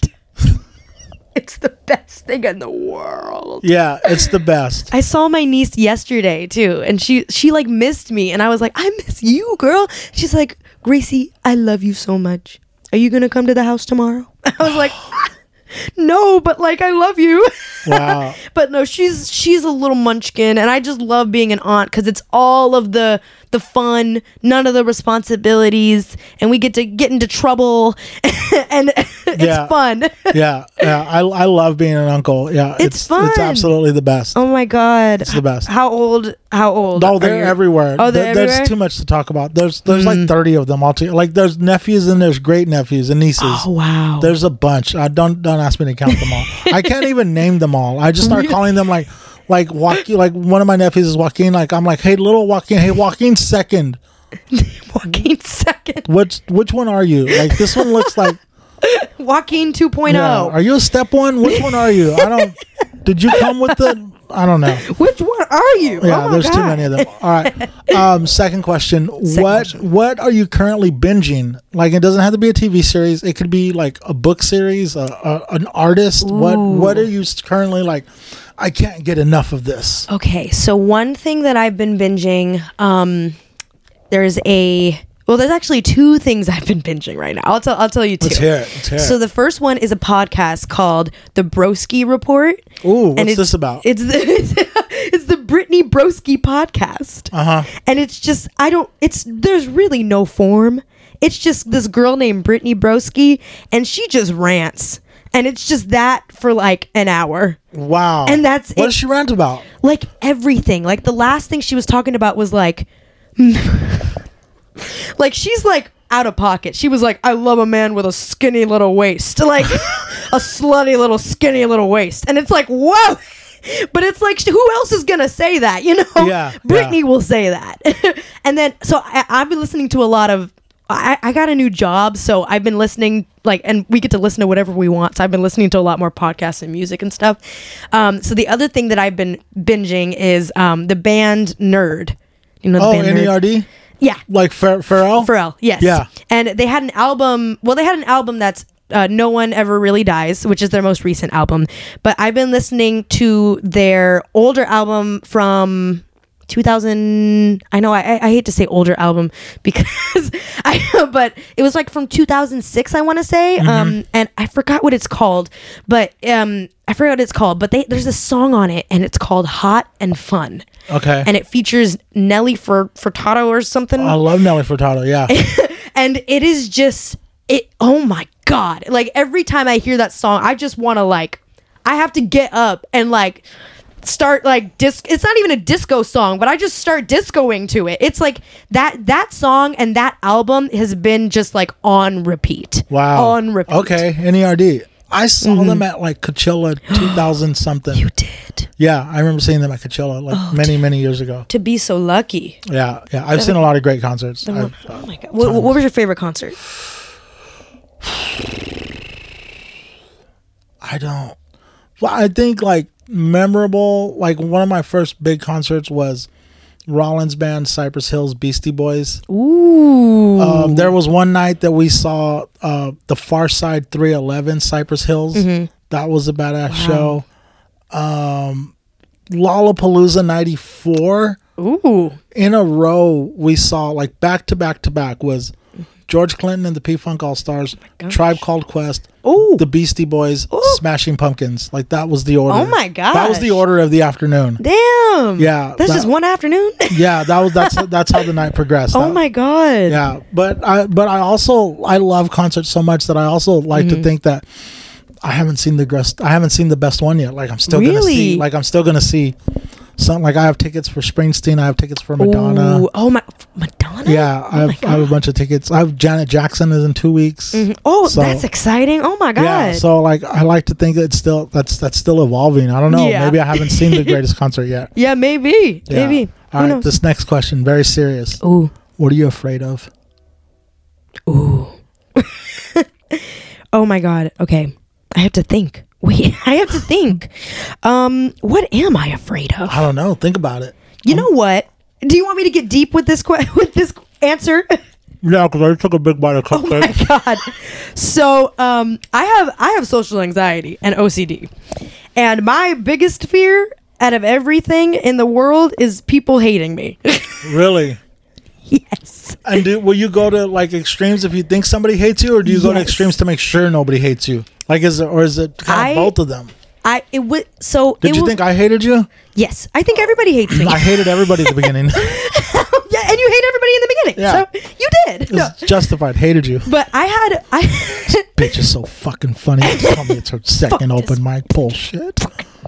It's the best thing in the world. Yeah, it's the best. I saw my niece yesterday too, and she she like missed me, and I was like, I miss you, girl. She's like, Gracie, I love you so much. Are you gonna come to the house tomorrow? I was like, no, but like I love you. Wow. But no, she's she's a little munchkin, and I just love being an aunt because it's all of the the fun, none of the responsibilities, and we get to get into trouble, and it's Yeah. fun. Yeah, yeah. I, I love being an uncle. Yeah, It's fun. It's absolutely the best. Oh my God, It's the best. How old? How old? No, are they're you? everywhere. Oh, they're There- everywhere? There's too much to talk about. There's there's Mm. like thirty of them all together. Like there's nephews and there's great nephews and nieces. Oh wow. There's a bunch. I don't don't ask me to count them all. I can't even name them all. I just start Really? calling them like like Joaquin. Like one of my nephews is Joaquin. Like I'm like, hey, little Joaquin. Hey, Joaquin second. Joaquin second. Which which one are you? Like this one looks like. Joaquin two point Yeah. oh. Are you a step one? Which one are you? I don't. Did you come with the? I don't know. Which one are you? Yeah, oh my there's too God. many of them. All right. Um, second question: Second What question. what are you currently binging? Like, it doesn't have to be a T V series. It could be like a book series, a, a, an artist. What what are you currently like? I can't get enough of this. Okay, so one thing that I've been binging, um, there's a well, there's actually two things I've been binging right now. I'll tell I'll tell you two. Let's hear it. Let's hear So it. the first one is a podcast called The Broski Report. Ooh, what's and it's- this about? It's the it's the Brittany Broski podcast. Uh huh. And it's just I don't it's there's really no form. It's just this girl named Brittany Broski, and she just rants. And it's just that for like an hour. Wow. And that's what it. does she rant about? Like everything. Like the last thing she was talking about was like like she's like out of pocket. She was like, I love a man with a skinny little waist. Like a slutty little skinny little waist. And it's like, whoa. But it's like, who else is gonna say that? You know, Yeah, Brittany yeah. will say that. And then, so I, I've been listening to a lot of. I, I got a new job, so I've been listening, like, and we get to listen to whatever we want. So I've been listening to a lot more podcasts and music and stuff. Um, so the other thing that I've been binging is um, the band Nerd. You know the Oh, band N E R Nerd? D? Yeah, Like Pharrell? Pharrell. Yes. Yeah. And they had an album. Well, they had an album that's uh, No One Ever Really Dies, which is their most recent album. But I've been listening to their older album from two thousand. I know I, I hate to say older album because I, but it was like from two thousand six, I want to say. Mm-hmm. Um, and I forgot what it's called, but um, I forgot what it's called. But they there's a song on it, and it's called Hot and Fun. Okay. And it features Nelly Fur- Furtado or something. I love Nelly Furtado. Yeah. And it is just it oh my God, like every time I hear that song I just want to like I have to get up and like start like disc it's not even a disco song, but I just start discoing to it. It's like that that song and that album has been just like on repeat. Wow. On repeat. Okay. N E R D. I saw them at like Coachella two thousand something. You did. Yeah, I remember seeing them at Coachella like Oh, many, many years ago. To be so lucky. Yeah, yeah. I've seen a lot of great concerts. Oh, I've, oh my God. What, what was your favorite concert? I don't. Well, I think like memorable. Like one of my first big concerts was Rollins Band, Cypress Hills, Beastie Boys. Ooh. Um, there was one night that we saw uh, the Far Side three eleven, Cypress Hills. Mm-hmm. That was a badass show. Um, Lollapalooza ninety-four. Ooh. In a row, we saw like back to back to back was George Clinton and the P-Funk All-Stars, gosh. Tribe Called Quest, Ooh. the Beastie Boys, Ooh. Smashing Pumpkins. Like that was the order. Oh my That was the gosh. order of the afternoon. Damn. Yeah, That's that- just one afternoon. Yeah, that was that's that's how the night progressed. Oh That- my God. Yeah, but I but I also I love concerts so much that I also like Mm-hmm. to think that I haven't seen the best I haven't seen the best one yet. Like I'm still gonna Really? see like I'm still gonna see something. Like I have tickets for Springsteen. I have tickets for Madonna. Ooh. Oh my Madonna. Yeah, I Oh my have, I have a God. bunch of tickets. I have Janet Jackson is in two weeks. Mhm. Oh, So- that's exciting. Oh my God. Yeah, so like I like to think that it's still that's that's still evolving. I don't know. Yeah. Maybe I haven't seen the greatest concert yet. Yeah, maybe. Yeah. Maybe. All Who right, knows? this next question, very serious. Ooh. What are you afraid of? Ooh. Oh my God. Okay. I have to think. Wait, I have to think. Um, what am I afraid of? I don't know. Think about it. You know what? Do you want me to get deep with this que- with this answer? Yeah, because I took a big bite of Oh my cupcake. God. So, um, I have I have social anxiety and O C D. And my biggest fear out of everything in the world is people hating me. Really? Yes. And do, will you go to like extremes if you think somebody hates you, or do you go to Yes. extremes to make sure nobody hates you? Like, is it, or is it kind of I- both of them? I it would so Did it you would- think I hated you? Yes, I think everybody hates me. I hated everybody at the beginning. Yeah, and you hate everybody in the beginning. Yeah. So you did. No. It's justified. Hated you. But I had I Bitch is so fucking funny. Tell me it's her second Fuck this open mic. Bullshit.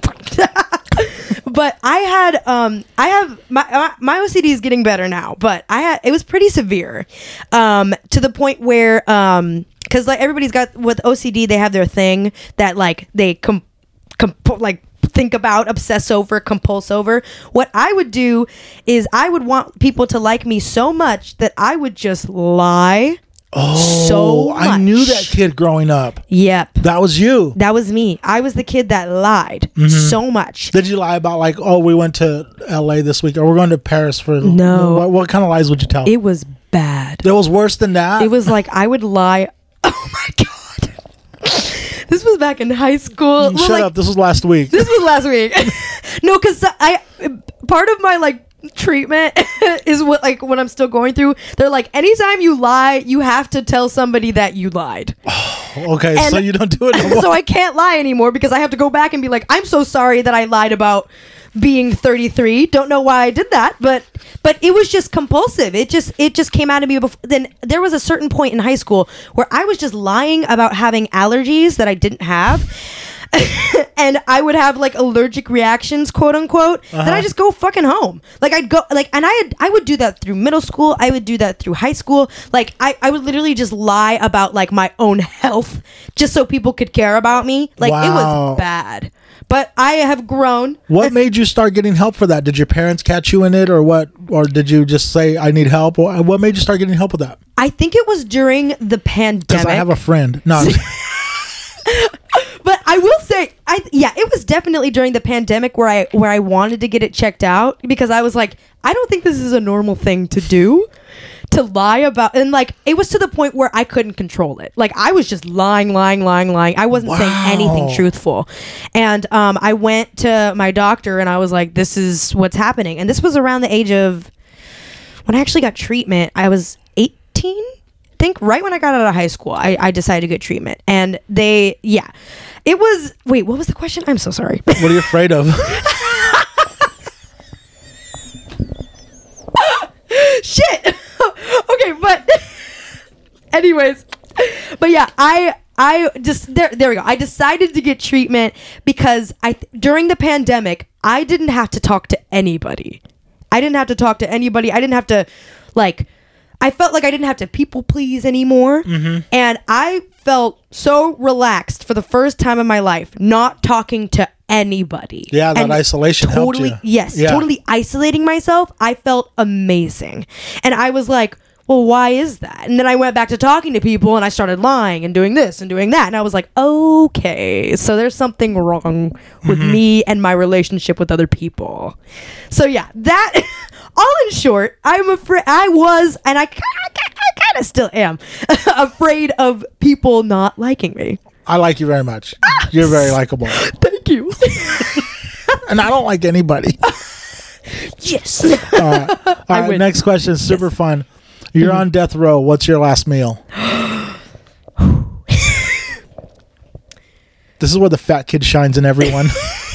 but I had um I have my my, my O C D is getting better now, but I had it was pretty severe. Um to the point where um cuz like everybody's got with O C D, they have their thing that like they com, com like think about, obsess over, compulse over. What I would do is I would want people to like me so much that I would just lie. Oh, So I knew much. that kid growing up. Yep. That was you. That was me. I was the kid that lied Mm-hmm. so much. Did you lie about like, oh, we went to L A this week, or we're going to Paris for? No. What, what kind of lies would you tell? It was bad. There was worse than that. It was like I would lie. Oh my God. This was back in high school. Well, Shut like, up. This was last week. This was last week. No, because I part of my like treatment is what like when I'm still going through. They're like, anytime you lie, you have to tell somebody that you lied. Okay, And- so you don't do it no more. So I can't lie anymore because I have to go back and be like, I'm so sorry that I lied about being thirty-three. Don't know why I did that, but but it was just compulsive. It just it just came out of me. Before then, there was a certain point in high school where I was just lying about having allergies that I didn't have. And I would have like allergic reactions, quote unquote. Then I just go fucking home. Like I'd go like, and I had, I would do that through middle school. I would do that through high school. Like I, I would literally just lie about like my own health just so people could care about me. Like it Wow. was bad. But I have grown. What made you start getting help for that? Did your parents catch you in it, or what? Or did you just say, I need help? Or what made you start getting help with that? I think it was during the pandemic. Because I have a friend. No, But I will say, I yeah, it was definitely during the pandemic where I where I wanted to get it checked out because I was like, I don't think this is a normal thing to do, to lie about, and like it was to the point where I couldn't control it. Like I was just lying, lying, lying, lying. I wasn't saying Wow. anything truthful, and um, I went to my doctor and I was like, this is what's happening, and this was around the age of when I actually got treatment. I was eighteen. Think right when I got out of high school, I, I decided to get treatment, and they, yeah, it was. Wait, what was the question? I'm so sorry. what are you afraid of? Shit. Okay, but anyways, but yeah, I I just there there we go. I decided to get treatment because I during the pandemic I didn't have to talk to anybody. I didn't have to talk to anybody. I didn't have to like. I felt like I didn't have to people please anymore. Mm-hmm. And I felt so relaxed for the first time in my life, not talking to anybody. Yeah, that And isolation helped totally, you. Yes, Yeah. totally isolating myself. I felt amazing. And I was like, well, why is that? And then I went back to talking to people and I started lying and doing this and doing that. And I was like, okay, so there's something wrong with Mm-hmm. me and my relationship with other people. So yeah, that all in short, I'm afraid I was, and I, ki- I kind of still am afraid of people not liking me. I like you very much. You're very likable. Thank you. And I don't like anybody. Yes. Uh, all right, win. next question is super fun. You're on death row. What's your last meal? This is where the fat kid shines in everyone.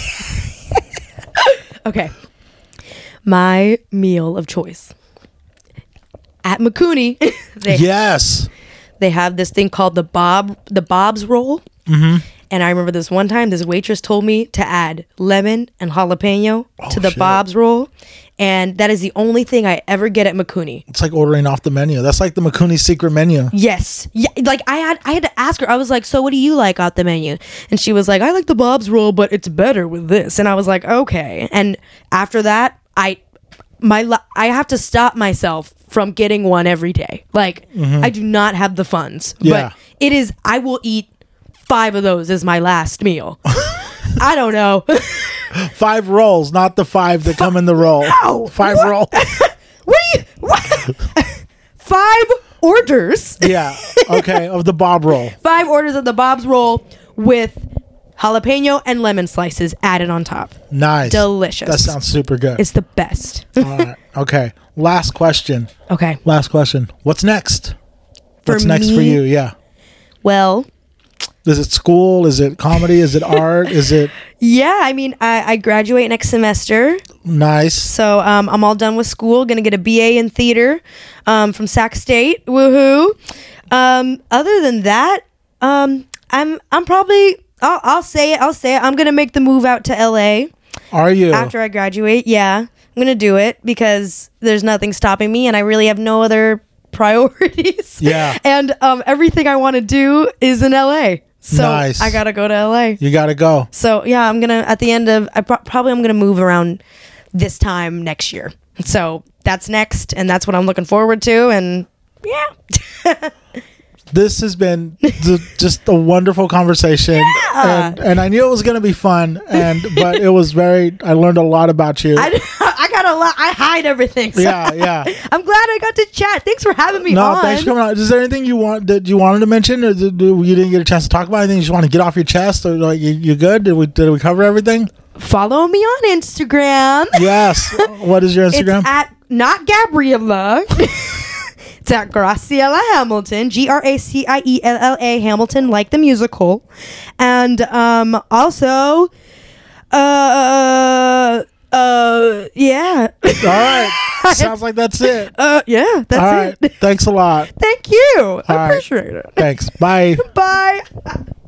Okay. My meal of choice. At McCooney, they Yes. they have this thing called the Bob the Bob's roll. Mm-hmm. And I remember this one time, this waitress told me to add lemon and jalapeno Oh, to the shit. Bob's roll, and that is the only thing I ever get at McCooney. It's like ordering off the menu. That's like the McCooney secret menu. Yes, yeah. Like I had, I had to ask her. I was like, "So what do you like out the menu?" And she was like, "I like the Bob's roll, but it's better with this." And I was like, "Okay." And after that, I my li- I have to stop myself from getting one every day. Like I do not have the funds. Yeah. But it is. I will eat five of those is my last meal. I don't know. Five rolls, not the five that come in the roll. No. Five What? roll. What do you? What? Five orders. Yeah. Okay. Of the Bob roll. Five orders of the Bob's roll with jalapeno and lemon slices added on top. Nice. Delicious. That sounds super good. It's the best. All right. Okay. Last question. Okay. Last question. What's next? For What's next for me? you? Yeah. Well, Is it school? Is it comedy? Is it art? Is it yeah. I mean, I, I graduate next semester, nice? so um, I'm all done with school. Gonna get a B A in theater um, from Sac State. Woohoo! Um, other than that, um, I'm I'm probably I'll, I'll say it. I'll say it. I'm gonna make the move out to L A Are you? after I graduate. Yeah, I'm gonna do it because there's nothing stopping me, and I really have no other priorities. Yeah. And um, everything I want to do is in L A. So Nice. I gotta go to L A. You got to go. So yeah, I'm gonna at the end of I pro- probably I'm gonna move around this time next year. So that's next, and that's what I'm looking forward to. And yeah, This has been the, just a wonderful conversation, Yeah. and, and I knew it was going to be fun, and but it was very. I learned a lot about you. I, I got a lot. I hide everything. So Yeah, yeah. I'm glad I got to chat. Thanks for having me No, on. thanks for coming on. Is there anything you want that you wanted to mention, or did, did- you didn't get a chance to talk about anything? You just want to get off your chest, or like you, you good? Did we did we cover everything? Follow me on Instagram. Yes. What is your Instagram? It's at not Gabriella. It's at Graciela Hamilton, G R A C I E L L A Hamilton, like the musical. And um, also, uh, uh, yeah. All right. Sounds like that's it. Uh, yeah, that's All right. it. Thanks a lot. Thank you. I right. appreciate it. Thanks. Bye. Bye.